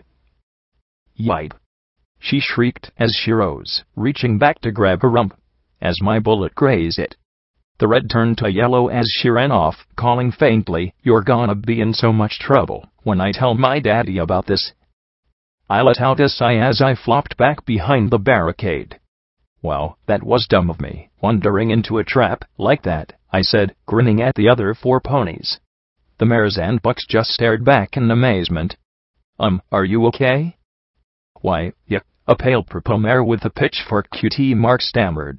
Yipe! She shrieked as she rose, reaching back to grab her rump. As my bullet grazed it, the red turned to yellow as she ran off, calling faintly, "You're gonna be in so much trouble when I tell my daddy about this." I let out a sigh as I flopped back behind the barricade. Well, that was dumb of me, wandering into a trap like that, I said, grinning at the other 4 ponies. The mares and bucks just stared back in amazement. Are you okay? Why, yeah, a pale purple mare with a pitchfork QT Mark stammered.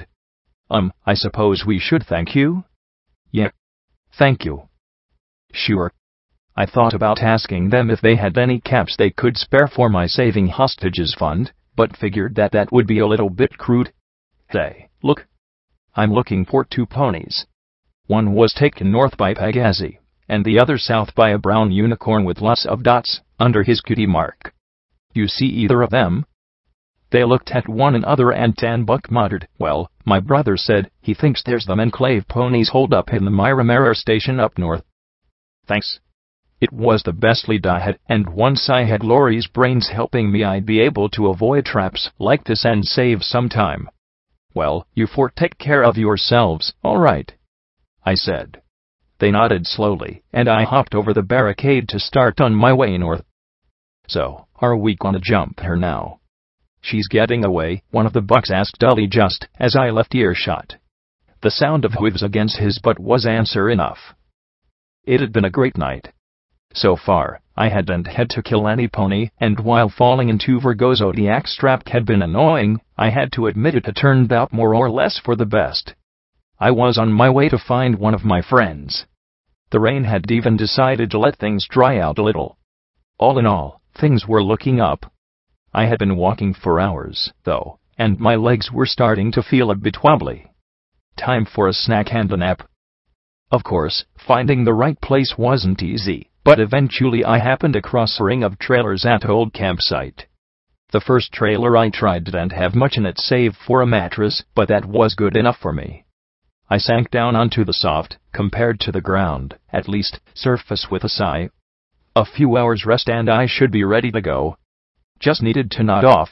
I suppose we should thank you? Yeah. Thank you. Sure. I thought about asking them if they had any caps they could spare for my saving hostages fund, but figured that would be a little bit crude. Hey, look. I'm looking for 2 ponies. One was taken north by Pegasi, and the other south by a brown unicorn with lots of dots under his QT mark. You see either of them? They looked at one another and Tanbuck muttered, well, my brother said he thinks there's the Enclave ponies holed up in the Miramar station up north. Thanks. It was the best lead I had, and once I had Laurie's brains helping me I'd be able to avoid traps like this and save some time. Well, you four take care of yourselves, all right? I said. They nodded slowly, and I hopped over the barricade to start on my way north. So, are we gonna jump her now? She's getting away, one of the bucks asked dully just as I left earshot. The sound of hooves against his butt was answer enough. It had been a great night. So far, I hadn't had to kill any pony, and while falling into Virgo's Zodiac trap had been annoying, I had to admit it had turned out more or less for the best. I was on my way to find one of my friends. The rain had even decided to let things dry out a little. All in all, things were looking up. I had been walking for hours, though, and my legs were starting to feel a bit wobbly. Time for a snack and a nap. Of course, finding the right place wasn't easy, but eventually I happened across a ring of trailers at an old campsite. The first trailer I tried didn't have much in it save for a mattress, but that was good enough for me. I sank down onto the soft, compared to the ground, at least, surface with a sigh. A few hours rest and I should be ready to go. Just needed to nod off.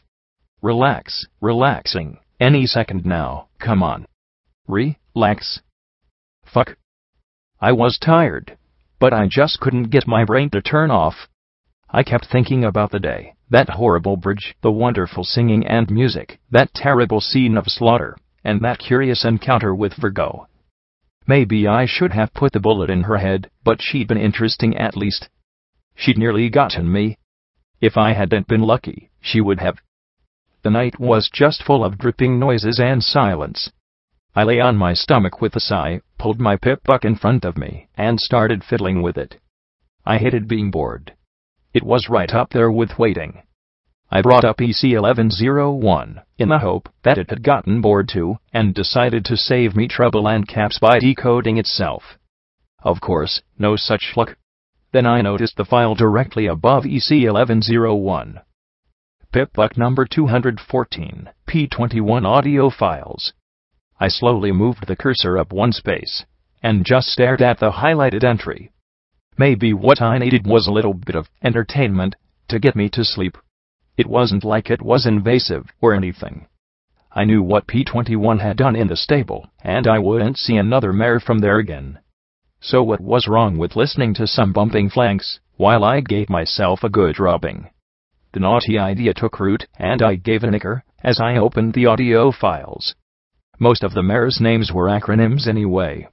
Relaxing, any second now, come on. Relax. Fuck. I was tired, but I just couldn't get my brain to turn off. I kept thinking about the day, that horrible bridge, the wonderful singing and music, that terrible scene of slaughter, and that curious encounter with Virgo. Maybe I should have put the bullet in her head, but she'd been interesting at least. She'd nearly gotten me. If I hadn't been lucky, she would have. The night was just full of dripping noises and silence. I lay on my stomach with a sigh, pulled my pip-buck in front of me, and started fiddling with it. I hated being bored. It was right up there with waiting. I brought up EC1101, in the hope that it had gotten bored too, and decided to save me trouble and caps by decoding itself. Of course, no such luck. Then I noticed the file directly above EC1101. Pip-buck number 214, P21 audio files. I slowly moved the cursor up one space, and just stared at the highlighted entry. Maybe what I needed was a little bit of entertainment to get me to sleep. It wasn't like it was invasive or anything. I knew what P21 had done in the stable, and I wouldn't see another mare from there again. So what was wrong with listening to some bumping flanks, while I gave myself a good rubbing? The naughty idea took root, and I gave a nicker as I opened the audio files. Most of the mares' names were acronyms anyway.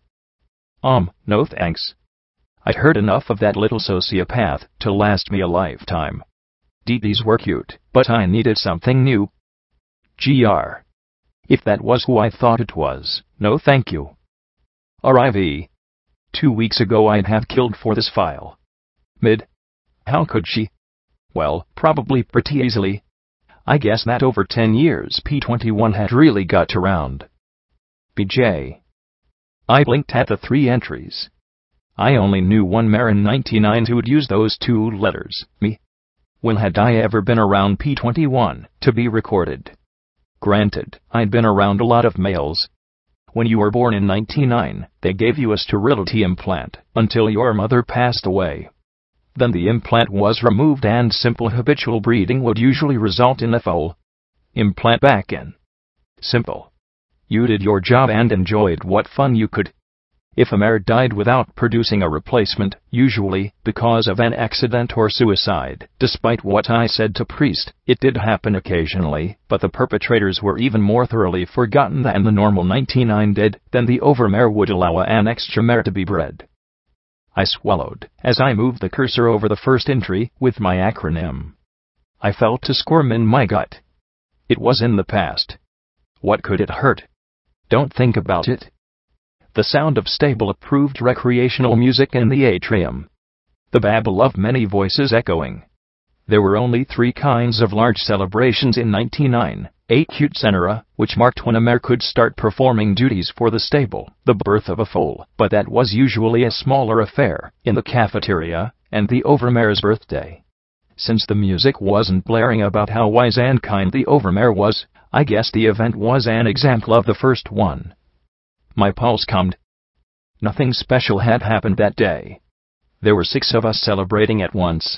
No thanks. I'd heard enough of that little sociopath to last me a lifetime. DDs were cute, but I needed something new. GR. If that was who I thought it was, no thank you. RIV. 2 weeks ago I'd have killed for this file. Mid. How could she? Well, probably pretty easily. I guess that over 10 years P21 had really got around. BJ. I blinked at the 3 entries. I only knew one mare in 99 who'd use those 2 letters, me. When had I ever been around P21 to be recorded? Granted, I'd been around a lot of males. When you were born in 99, they gave you a sterility implant until your mother passed away. Then the implant was removed and simple habitual breeding would usually result in a foal. Implant back in. Simple. You did your job and enjoyed what fun you could. If a mare died without producing a replacement, usually because of an accident or suicide, despite what I said to Priest, it did happen occasionally, but the perpetrators were even more thoroughly forgotten than the normal 99 did, then the overmare would allow an extra mare to be bred. I swallowed as I moved the cursor over the first entry with my acronym. I felt a squirm in my gut. It was in the past. What could it hurt? Don't think about it. The sound of stable approved recreational music in the atrium. The babble of many voices echoing. There were only 3 kinds of large celebrations in 1998: Cute-Centera, which marked when a mayor could start performing duties for the stable, the birth of a foal, but that was usually a smaller affair, in the cafeteria, and the overmayor's birthday. Since the music wasn't blaring about how wise and kind the overmayor was, I guess the event was an example of the first one. My pulse calmed. Nothing special had happened that day. There were 6 of us celebrating at once.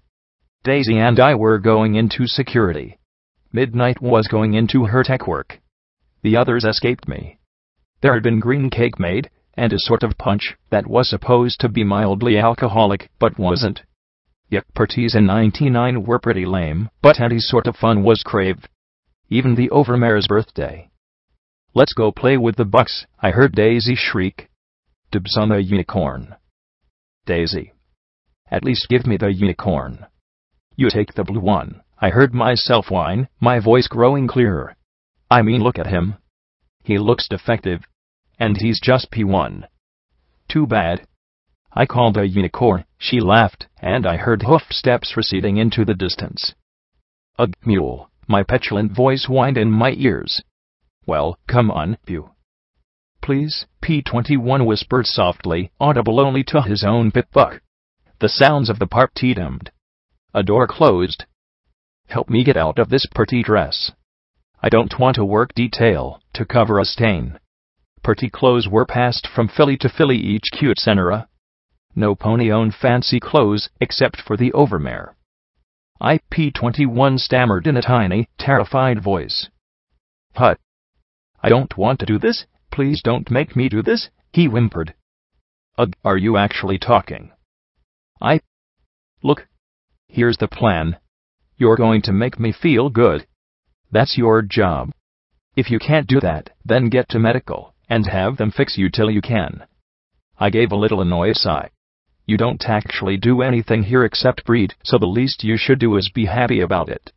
Daisy and I were going into security. Midnight was going into her tech work. The others escaped me. There had been green cake made, and a sort of punch that was supposed to be mildly alcoholic, but wasn't. Yuck, parties in 99 were pretty lame, but any sort of fun was craved. Even the overmayor's birthday. "Let's go play with the bucks," I heard Daisy shriek. "Dibs on the unicorn." Daisy. "At least give me the unicorn." "You take the blue one," I heard myself whine, my voice growing clearer. "I mean, look at him. He looks defective. And he's just P1. Too bad." I called a unicorn, she laughed, and I heard hoof steps receding into the distance. "Ugh, mule," my petulant voice whined in my ears. "Well, come on, Pew." "Please," P21 whispered softly, audible only to his own pit-buck. The sounds of the party dimmed. A door closed. "Help me get out of this pretty dress. I don't want to work detail to cover a stain." Pretty clothes were passed from Philly to Philly, each Cute-Centera. No pony owned fancy clothes, except for the overmayor. P21 stammered in a tiny, terrified voice. "Hut. I don't want to do this, please don't make me do this," he whimpered. "Ugh, are you actually talking?" "Look. Here's the plan. You're going to make me feel good. That's your job. If you can't do that, then get to medical, and have them fix you till you can." I gave a little annoyed sigh. "You don't actually do anything here except breed, so the least you should do is be happy about it."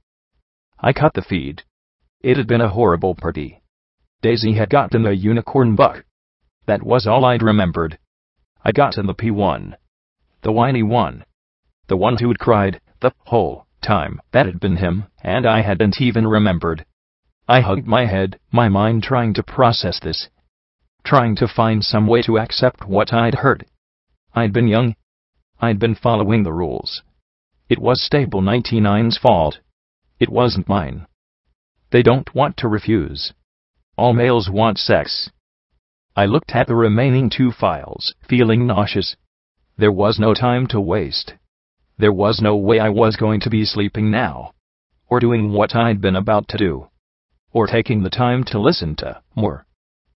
I cut the feed. It had been a horrible party. Daisy had gotten a unicorn buck. That was all I'd remembered. I'd gotten the P1. The whiny one. The one who'd cried the whole time. That had been him, and I hadn't even remembered. I hugged my head, my mind trying to process this. Trying to find some way to accept what I'd heard. I'd been young. I'd been following the rules. It was Stable 99's fault. It wasn't mine. They don't want to refuse. All males want sex. I looked at the remaining 2 files, feeling nauseous. There was no time to waste. There was no way I was going to be sleeping now. Or doing what I'd been about to do. Or taking the time to listen to more.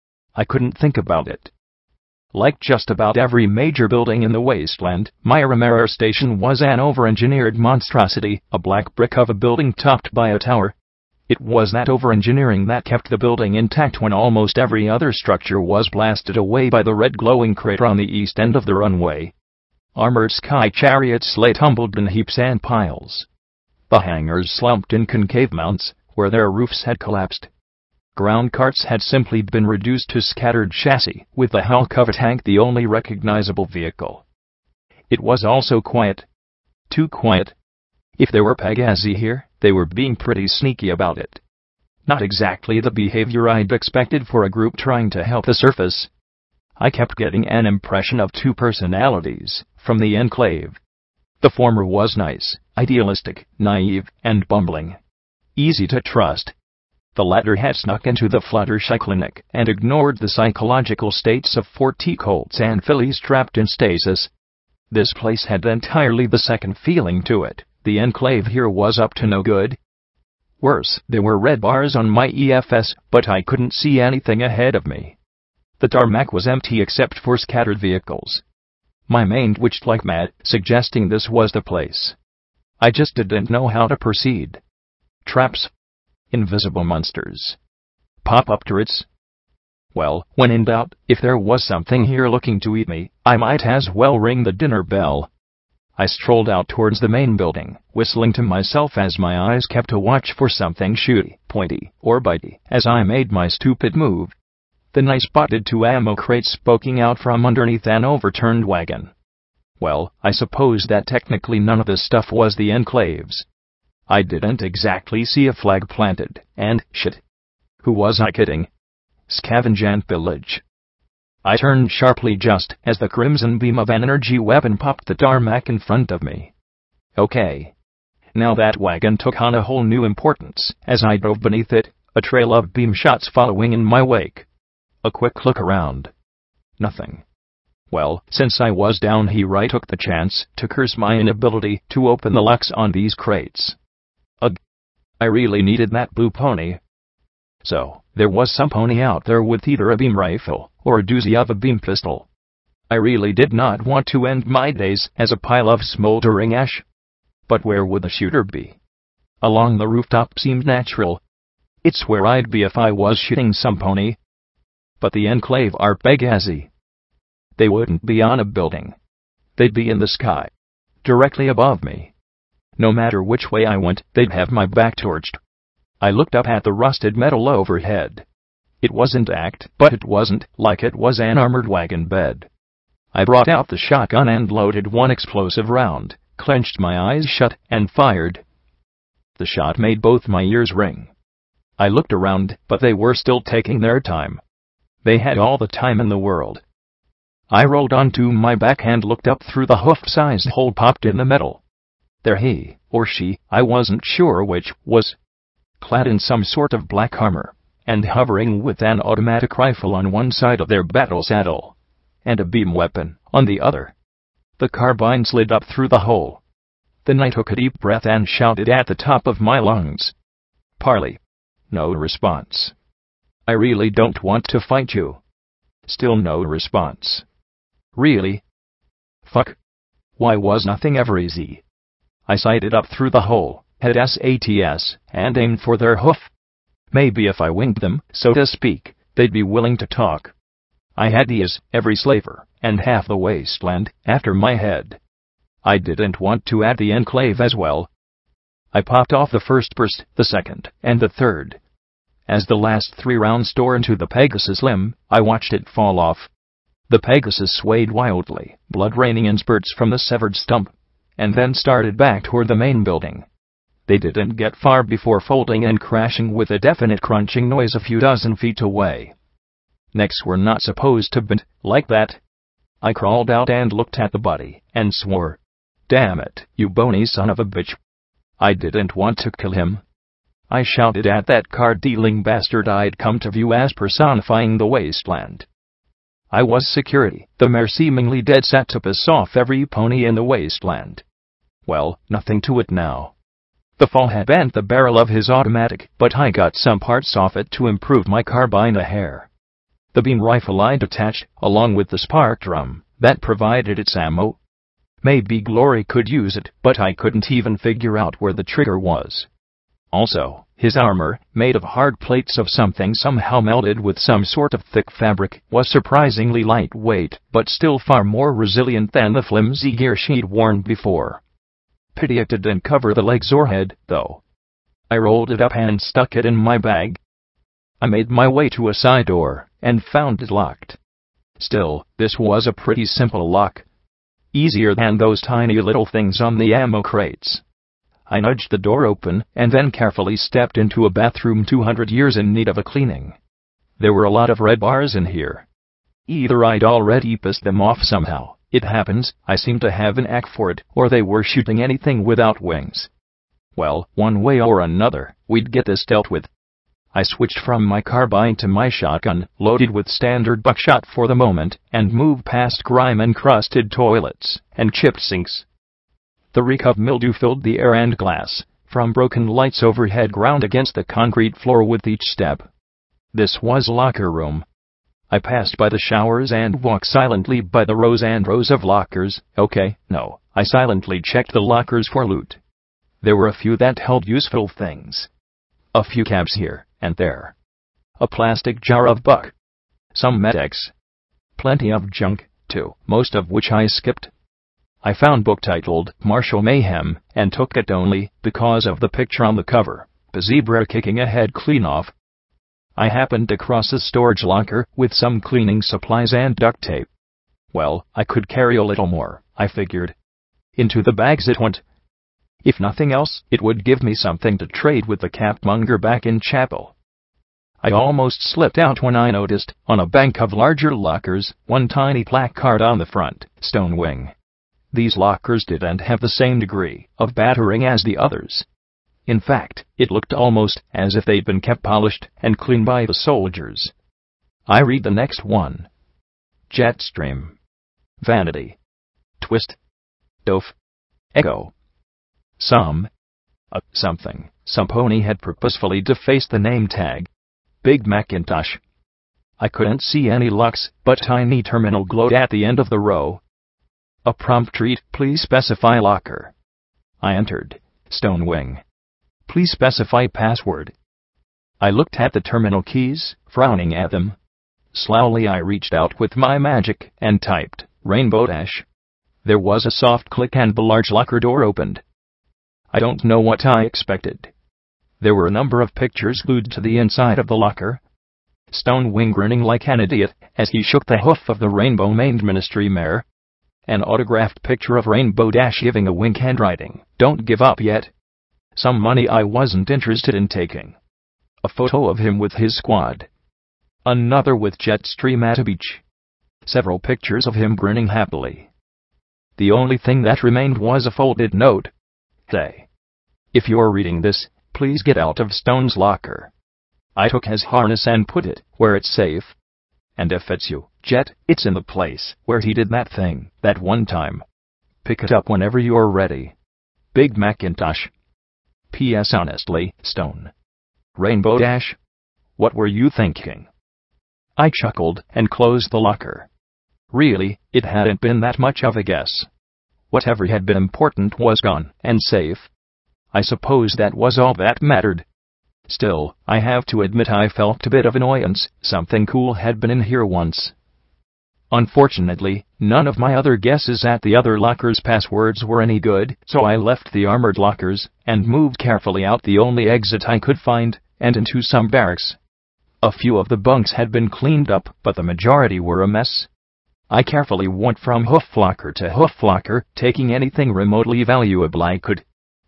I couldn't think about it. Like just about every major building in the wasteland, Miramar Station was an over-engineered monstrosity, a black brick of a building topped by a tower. It was that over-engineering that kept the building intact when almost every other structure was blasted away by the red glowing crater on the east end of the runway. Armored sky chariots lay tumbled in heaps and piles. The hangars slumped in concave mounts, where their roofs had collapsed. Ground carts had simply been reduced to scattered chassis, with the hull cover tank the only recognizable vehicle. It was also quiet. Too quiet. If there were Pegazi here, they were being pretty sneaky about it. Not exactly the behavior I'd expected for a group trying to help the surface. I kept getting an impression of 2 personalities from the Enclave. The former was nice, idealistic, naive, and bumbling. Easy to trust. The latter had snuck into the Fluttershy clinic and ignored the psychological states of 40 colts and fillies trapped in stasis. This place had entirely the second feeling to it. The Enclave here was up to no good. Worse, there were red bars on my EFS, but I couldn't see anything ahead of me. The tarmac was empty except for scattered vehicles. My mind twitched like mad, suggesting this was the place. I just didn't know how to proceed. Traps. Invisible monsters. Pop-up turrets. Well, when in doubt, if there was something here looking to eat me, I might as well ring the dinner bell. I strolled out towards the main building, whistling to myself as my eyes kept a watch for something shooty, pointy, or bitey. As I made my stupid move, then I spotted 2 ammo crates poking out from underneath an overturned wagon. Well, I suppose that technically none of this stuff was the Enclave's. I didn't exactly see a flag planted, and, shit. Who was I kidding? Scavenge Ant Village. I turned sharply just as the crimson beam of an energy weapon popped the tarmac in front of me. Okay. Now that wagon took on a whole new importance as I drove beneath it, a trail of beam shots following in my wake. A quick look around. Nothing. Well, since I was down here, I took the chance to curse my inability to open the locks on these crates. Ugh. I really needed that blue pony. So, there was some pony out there with either a beam rifle or a doozy of a beam pistol. I really did not want to end my days as a pile of smoldering ash. But where would the shooter be? Along the rooftop seemed natural. It's where I'd be if I was shooting some pony. But the Enclave are Benghazi. They wouldn't be on a building. They'd be in the sky, directly above me. No matter which way I went, they'd have my back torched. I looked up at the rusted metal overhead. It was intact, but it wasn't like it was an armored wagon bed. I brought out the shotgun and loaded 1 explosive round, clenched my eyes shut, and fired. The shot made both my ears ring. I looked around, but they were still taking their time. They had all the time in the world. I rolled onto my back and looked up through the hoof-sized hole popped in the metal. There he, or she, I wasn't sure which, was clad in some sort of black armor, and hovering with an automatic rifle on one side of their battle saddle, and a beam weapon on the other. The carbine slid up through the hole. Then I took a deep breath and shouted at the top of my lungs. Parley. No response. I really don't want to fight you. Still no response. Really? Fuck. Why was nothing ever easy? I sighted up through the hole, had SATS, and aimed for their hoof. Maybe if I winged them, so to speak, they'd be willing to talk. I had these, every slaver, and half the wasteland, after my head. I didn't want to add the Enclave as well. I popped off the first burst, the second, and the third. As the last 3 rounds tore into the Pegasus limb, I watched it fall off. The Pegasus swayed wildly, blood raining in spurts from the severed stump, and then started back toward the main building. They didn't get far before folding and crashing with a definite crunching noise a few dozen feet away. Necks were not supposed to bend like that. I crawled out and looked at the body, and swore, "Damn it, you bony son of a bitch." I didn't want to kill him. I shouted at that card-dealing bastard I'd come to view as personifying the wasteland. I was security. The mayor seemingly dead set to piss off every pony in the wasteland. Well, nothing to it now. The fall had bent the barrel of his automatic, but I got some parts off it to improve my carbine a hair. The beam rifle I detached, along with the spark drum, that provided its ammo. Maybe Glory could use it, but I couldn't even figure out where the trigger was. Also, his armor, made of hard plates of something somehow melded with some sort of thick fabric, was surprisingly lightweight, but still far more resilient than the flimsy gear she'd worn before. Pity it didn't cover the legs or head, though. I rolled it up and stuck it in my bag. I made my way to a side door, and found it locked. Still, this was a pretty simple lock. Easier than those tiny little things on the ammo crates. I nudged the door open, and then carefully stepped into a bathroom 200 years in need of a cleaning. There were a lot of red bars in here. Either I'd already pissed them off somehow, it happens, I seem to have an knack for it, or they were shooting anything without wings. Well, one way or another, we'd get this dealt with. I switched from my carbine to my shotgun, loaded with standard buckshot for the moment, and moved past grime-encrusted toilets and chipped sinks. The reek of mildew filled the air and glass, from broken lights overhead ground against the concrete floor with each step. This was a locker room. I passed by the showers and walked silently by the rows and rows of lockers. I silently checked the lockers for loot. There were a few that held useful things. A few cabs here and there. A plastic jar of buck some Med-X. Plenty of junk, too, most of which I skipped. I found book titled Martial Mayhem and took it only because of the picture on the cover, the zebra kicking a head clean off. I happened across a storage locker with some cleaning supplies and duct tape. Well, I could carry a little more, I figured. Into the bags it went. If nothing else, it would give me something to trade with the capmonger back in chapel. I almost slipped out when I noticed, on a bank of larger lockers, one tiny placard on the front, Stone Wing. These lockers didn't have the same degree of battering as the others. In fact, it looked almost as if they'd been kept polished and clean by the soldiers. I read the next one. Jetstream. Vanity. Twist. Doof. Echo. Some pony had purposefully defaced the name tag. Big Macintosh. I couldn't see any Lux, but tiny terminal glowed at the end of the row. A prompt read, please specify locker. I entered, Stone Wing. Please specify password. I looked at the terminal keys, frowning at them. Slowly I reached out with my magic and typed, Rainbow Dash. There was a soft click and the large locker door opened. I don't know what I expected. There were a number of pictures glued to the inside of the locker. Stone Wing grinning like an idiot as he shook the hoof of the rainbow-maned ministry mare. An autographed picture of Rainbow Dash giving a wink and writing, don't give up yet. Some money I wasn't interested in taking. A photo of him with his squad. Another with Jetstream at a beach. Several pictures of him grinning happily. The only thing that remained was a folded note. Say, if you're reading this, please get out of Stone's locker. I took his harness and put it where it's safe. And if it's you, Jet, it's in the place where he did that thing, that one time. Pick it up whenever you're ready. Big Macintosh. P.S. Honestly, Stone. Rainbow Dash? What were you thinking? I chuckled and closed the locker. Really, it hadn't been that much of a guess. Whatever had been important was gone and safe. I suppose that was all that mattered. Still, I have to admit I felt a bit of annoyance. Something cool had been in here once. Unfortunately, none of my other guesses at the other lockers' passwords were any good, so I left the armored lockers and moved carefully out the only exit I could find, and into some barracks. A few of the bunks had been cleaned up, but the majority were a mess. I carefully went from hoof locker to hoof locker, taking anything remotely valuable I could.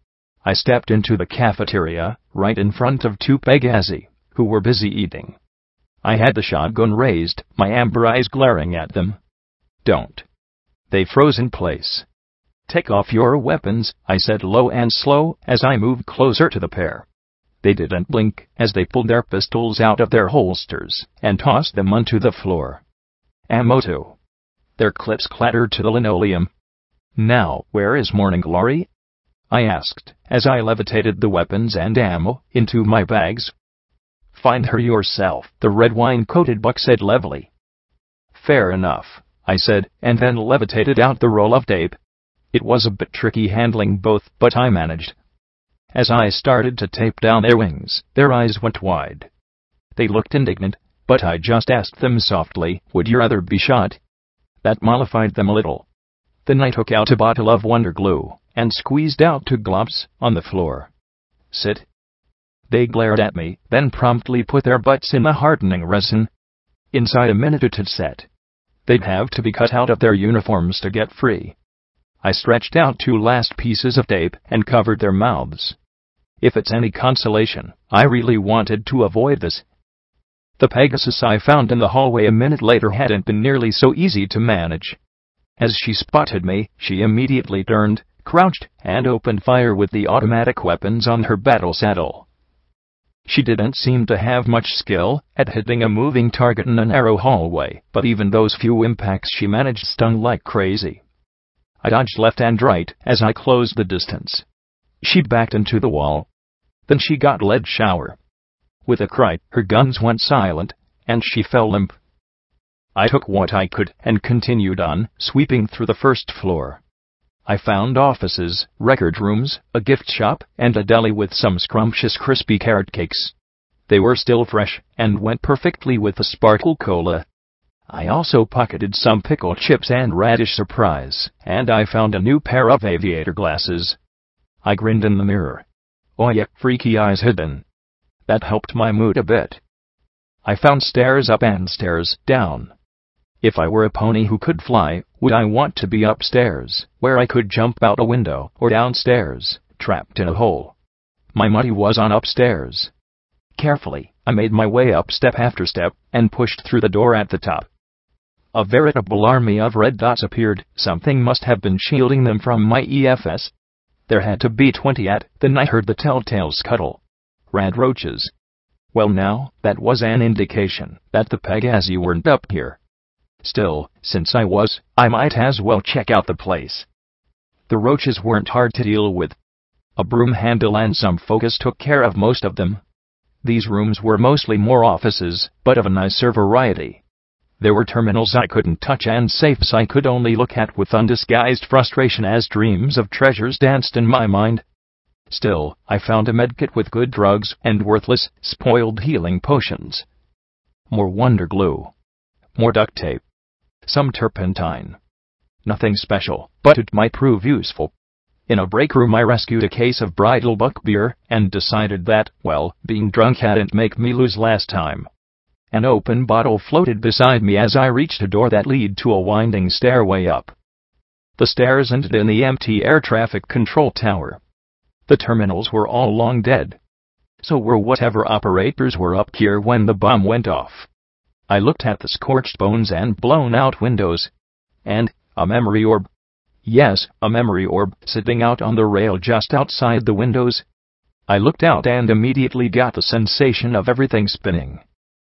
I stepped into the cafeteria, right in front of two Pegazi, who were busy eating. I had the shotgun raised, my amber eyes glaring at them. Don't. They froze in place. Take off your weapons, I said low and slow as I moved closer to the pair. They didn't blink as they pulled their pistols out of their holsters and tossed them onto the floor. Ammo too. Their clips clattered to the linoleum. Now, where is Morning Glory? I asked, as I levitated the weapons and ammo into my bags. Find her yourself, the red wine-coated buck said levelly. Fair enough, I said, and then levitated out the roll of tape. It was a bit tricky handling both, but I managed. As I started to tape down their wings, their eyes went wide. They looked indignant, but I just asked them softly, would you rather be shot? That mollified them a little. Then I took out a bottle of Wonder Glue and squeezed out 2 globs on the floor. Sit. They glared at me, then promptly put their butts in the hardening resin. Inside a minute it had set. They'd have to be cut out of their uniforms to get free. I stretched out 2 last pieces of tape and covered their mouths. If it's any consolation, I really wanted to avoid this. The Pegasus I found in the hallway a minute later hadn't been nearly so easy to manage. As she spotted me, she immediately turned, crouched, and opened fire with the automatic weapons on her battle saddle. She didn't seem to have much skill at hitting a moving target in a narrow hallway, but even those few impacts she managed stung like crazy. I dodged left and right as I closed the distance. She backed into the wall. Then she got lead shower. With a cry, her guns went silent, and she fell limp. I took what I could and continued on, sweeping through the first floor. I found offices, record rooms, a gift shop, and a deli with some scrumptious crispy carrot cakes. They were still fresh, and went perfectly with the sparkle cola. I also pocketed some pickle chips and radish surprise, and I found a new pair of aviator glasses. I grinned in the mirror. Oh yeah, freaky eyes hidden. That helped my mood a bit. I found stairs up and stairs down. If I were a pony who could fly, would I want to be upstairs, where I could jump out a window, or downstairs, trapped in a hole? My money was on upstairs. Carefully, I made my way up step after step, and pushed through the door at the top. A veritable army of red dots appeared. Something must have been shielding them from my EFS. There had to be 20 at, then I heard the telltale scuttle. Rad roaches. Well now, that was an indication that the Pegasus weren't up here. Still, since I might as well check out the place. The roaches weren't hard to deal with. A broom handle and some focus took care of most of them. These rooms were mostly more offices, but of a nicer variety. There were terminals I couldn't touch and safes I could only look at with undisguised frustration as dreams of treasures danced in my mind. Still, I found a medkit with good drugs and worthless, spoiled healing potions. More wonder glue. More duct tape. Some turpentine. Nothing special, but it might prove useful. In a break room I rescued a case of Bridal Buck beer, and decided that, well, being drunk hadn't make me lose last time. An open bottle floated beside me as I reached a door that led to a winding stairway up. The stairs ended in the empty air traffic control tower. The terminals were all long dead. So were whatever operators were up here when the bomb went off. I looked at the scorched bones and blown-out windows. And a memory orb. Yes, a memory orb sitting out on the rail just outside the windows. I looked out and immediately got the sensation of everything spinning.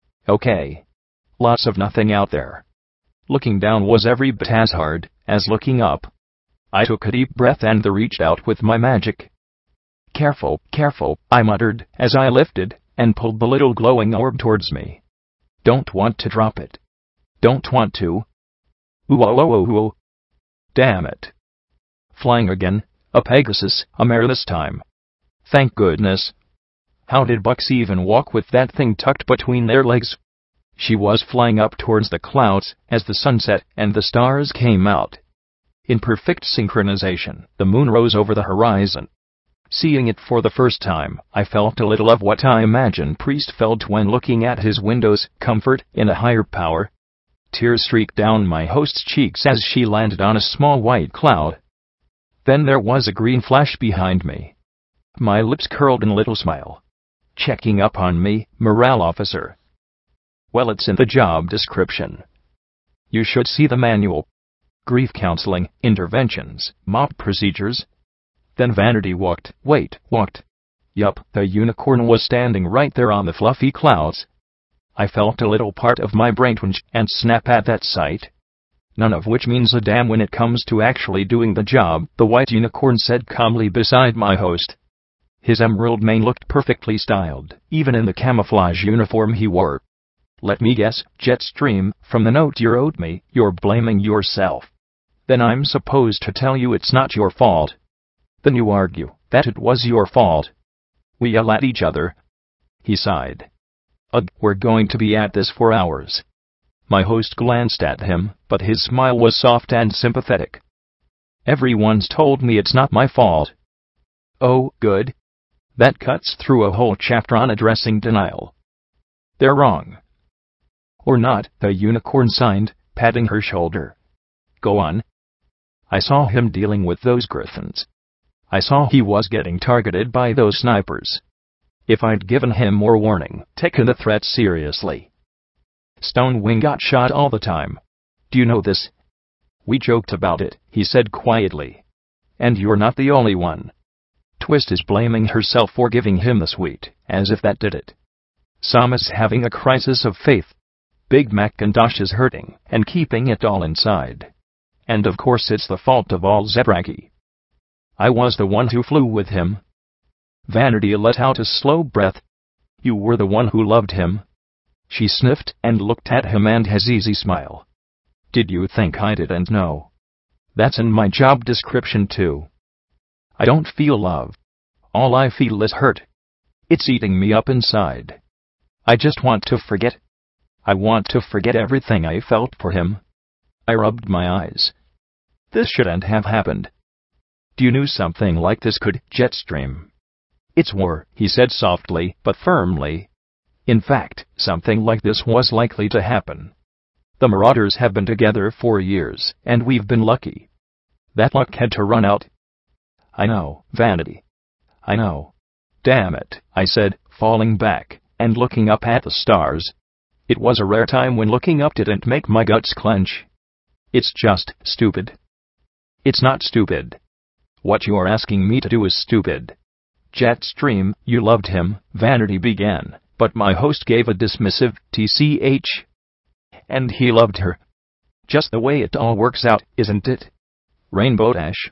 Okay. Lots of nothing out there. Looking down was every bit as hard as looking up. I took a deep breath and reached out with my magic. Careful, careful, I muttered as I lifted and pulled the little glowing orb towards me. Don't want to drop it. Don't want to. Ooh, oh, oh, oh, oh. Damn it. Flying again, a Pegasus, a mare this time. Thank goodness. How did Bucks even walk with that thing tucked between their legs? She was flying up towards the clouds as the sun set and the stars came out. In perfect synchronization, the moon rose over the horizon. Seeing it for the first time, I felt a little of what I imagine Priest felt when looking at his windows, comfort in a higher power. Tears streaked down my host's cheeks as she landed on a small white cloud. Then there was a green flash behind me. My lips curled in a little smile. Checking up on me, morale officer. Well, it's in the job description. You should see the manual. Grief counseling, interventions, MOP procedures. Then Vanity walked. Yup, the unicorn was standing right there on the fluffy clouds. I felt a little part of my brain twinge and snap at that sight. None of which means a damn when it comes to actually doing the job, the white unicorn said calmly beside my host. His emerald mane looked perfectly styled, even in the camouflage uniform he wore. Let me guess, Jetstream, from the note you wrote me, you're blaming yourself. Then I'm supposed to tell you it's not your fault. Then you argue that it was your fault. We yell at each other. He sighed. Ugh, we're going to be at this for hours. My host glanced at him, but his smile was soft and sympathetic. Everyone's told me it's not my fault. Oh, good. That cuts through a whole chapter on addressing denial. They're wrong. Or not, the unicorn signed, patting her shoulder. Go on. I saw him dealing with those griffins. I saw he was getting targeted by those snipers. If I'd given him more warning, taken the threat seriously. Stonewing got shot all the time. Do you know this? We joked about it, he said quietly. And you're not the only one. Twist is blaming herself for giving him the sweet, as if that did it. Sam is having a crisis of faith. Big Macintosh is hurting, and keeping it all inside. And of course it's the fault of all Zebraki. I was the one who flew with him. Vanity let out a slow breath. You were the one who loved him. She sniffed and looked at him and his easy smile. Did you think I didn't know? That's in my job description too. I don't feel love. All I feel is hurt. It's eating me up inside. I just want to forget. I want to forget everything I felt for him. I rubbed my eyes. This shouldn't have happened. Do you know something like this could, Jetstream? It's war, he said softly but firmly. In fact, something like this was likely to happen. The Marauders have been together for years, and we've been lucky. That luck had to run out. I know, Vanity. I know. Damn it, I said, falling back and looking up at the stars. It was a rare time when looking up didn't make my guts clench. It's just stupid. It's not stupid. What you're asking me to do is stupid. Jetstream, you loved him, Vanity began, but my host gave a dismissive tch. And he loved her. Just the way it all works out, isn't it? Rainbow Dash.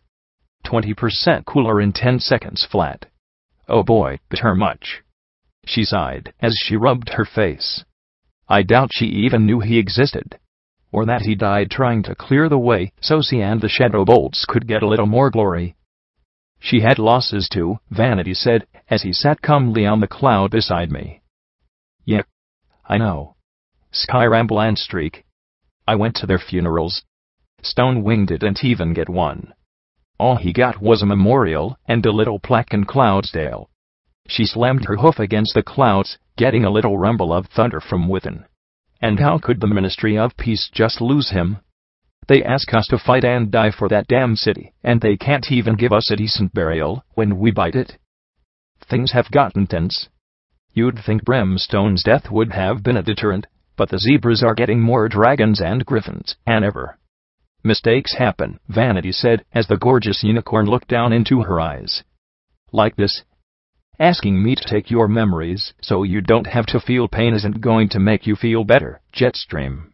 20% cooler in 10 seconds flat. Oh boy, bitter much. She sighed as she rubbed her face. I doubt she even knew he existed. Or that he died trying to clear the way so she and the Shadow Bolts could get a little more glory. She had losses too, Vanity said, as he sat calmly on the cloud beside me. Yeah. I know. Skyramble and Streak. I went to their funerals. Stonewing didn't even get one. All he got was a memorial and a little plaque in Cloudsdale. She slammed her hoof against the clouds, getting a little rumble of thunder from within. And how could the Ministry of Peace just lose him? They ask us to fight and die for that damn city, and they can't even give us a decent burial when we bite it. Things have gotten tense. You'd think Brimstone's death would have been a deterrent, but the zebras are getting more dragons and griffins than ever. Mistakes happen, Vanity said, as the gorgeous unicorn looked down into her eyes. Like this. Asking me to take your memories so you don't have to feel pain isn't going to make you feel better, Jetstream.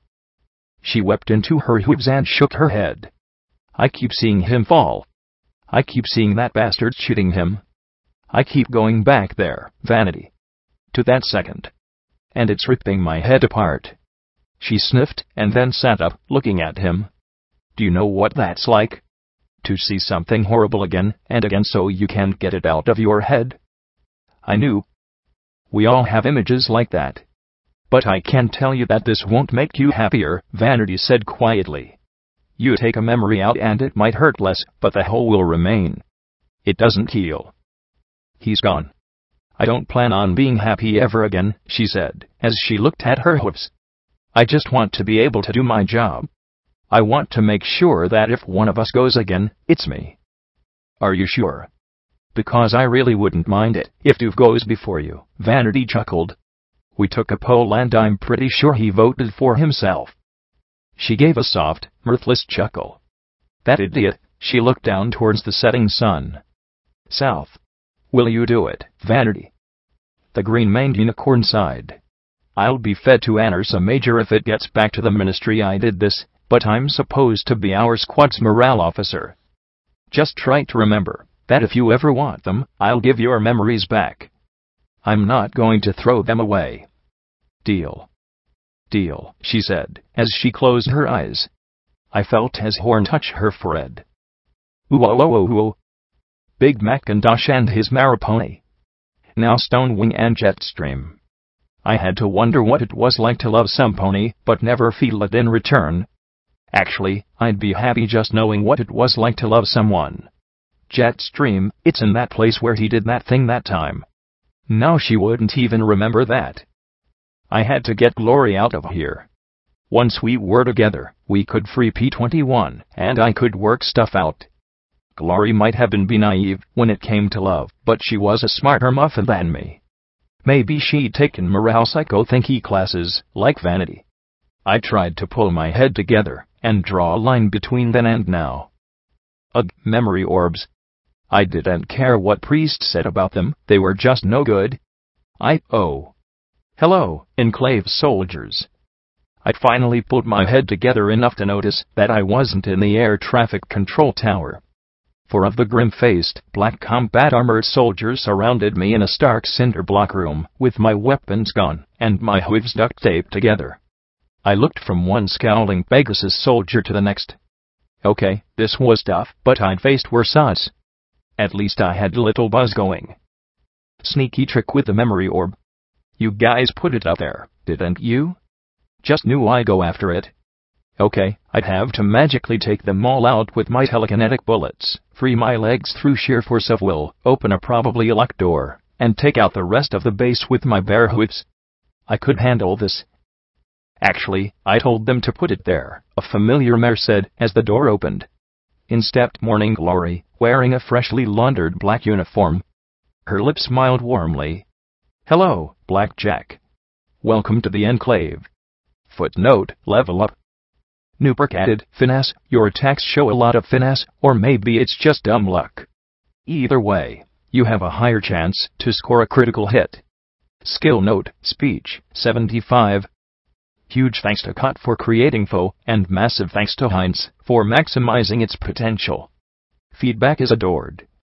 She wept into her hooves and shook her head. I keep seeing him fall. I keep seeing that bastard shooting him. I keep going back there, Vanity. To that second. And it's ripping my head apart. She sniffed and then sat up, looking at him. Do you know what that's like? To see something horrible again and again so you can't get it out of your head? I knew. We all have images like that. But I can tell you that this won't make you happier, Vanity said quietly. You take a memory out and it might hurt less, but the hole will remain. It doesn't heal. He's gone. I don't plan on being happy ever again, she said, as she looked at her hoofs. I just want to be able to do my job. I want to make sure that if one of us goes again, it's me. Are you sure? Because I really wouldn't mind it if Doof goes before you, Vanity chuckled. We took a poll and I'm pretty sure he voted for himself. She gave a soft, mirthless chuckle. That idiot, she looked down towards the setting sun. South. Will you do it, Vanity? The green-maned unicorn sighed. I'll be fed to an Ursa Major if it gets back to the Ministry I did this, but I'm supposed to be our squad's morale officer. Just try to remember that if you ever want them, I'll give your memories back. I'm not going to throw them away. Deal. Deal, she said, as she closed her eyes. I felt his horn touch her forehead. Ooh-oh-oh-oh-oh. Big Macintosh and his Maripony. Now Stonewing and Jetstream. I had to wonder what it was like to love some pony, but never feel it in return. Actually, I'd be happy just knowing what it was like to love someone. Jetstream, it's in that place where he did that thing that time. Now she wouldn't even remember that. I had to get Glory out of here. Once we were together, we could free P-21, and I could work stuff out. Glory might have been naive when it came to love, but she was a smarter muffin than me. Maybe she'd taken morale psychothinky classes, like Vanity. I tried to pull my head together and draw a line between then and now. Ugh, memory orbs. I didn't care what Priest said about them, they were just no good. Hello, Enclave soldiers. I'd finally pulled my head together enough to notice that I wasn't in the air traffic control tower. 4 of the grim-faced, black combat-armored soldiers surrounded me in a stark cinder block room, with my weapons gone, and my hooves duct-taped together. I looked from one scowling Pegasus soldier to the next. Okay, this was tough, but I'd faced worse odds. At least I had a little buzz going. Sneaky trick with the memory orb. You guys put it up there, didn't you? Just knew I'd go after it. Okay, I'd have to magically take them all out with my telekinetic bullets, free my legs through sheer force of will, open a probably locked door, and take out the rest of the base with my bare hooves. I could handle this. Actually, I told them to put it there, a familiar mare said as the door opened. In stepped Morning Glory, wearing a freshly laundered black uniform. Her lips smiled warmly. Hello, Blackjack. Welcome to the Enclave. Footnote, level up. New perk added, finesse. Your attacks show a lot of finesse, or maybe it's just dumb luck. Either way, you have a higher chance to score a critical hit. Skill note, speech, 75. Huge thanks to Cot for creating Foe, and massive thanks to Heinz for maximizing its potential. Feedback is adored.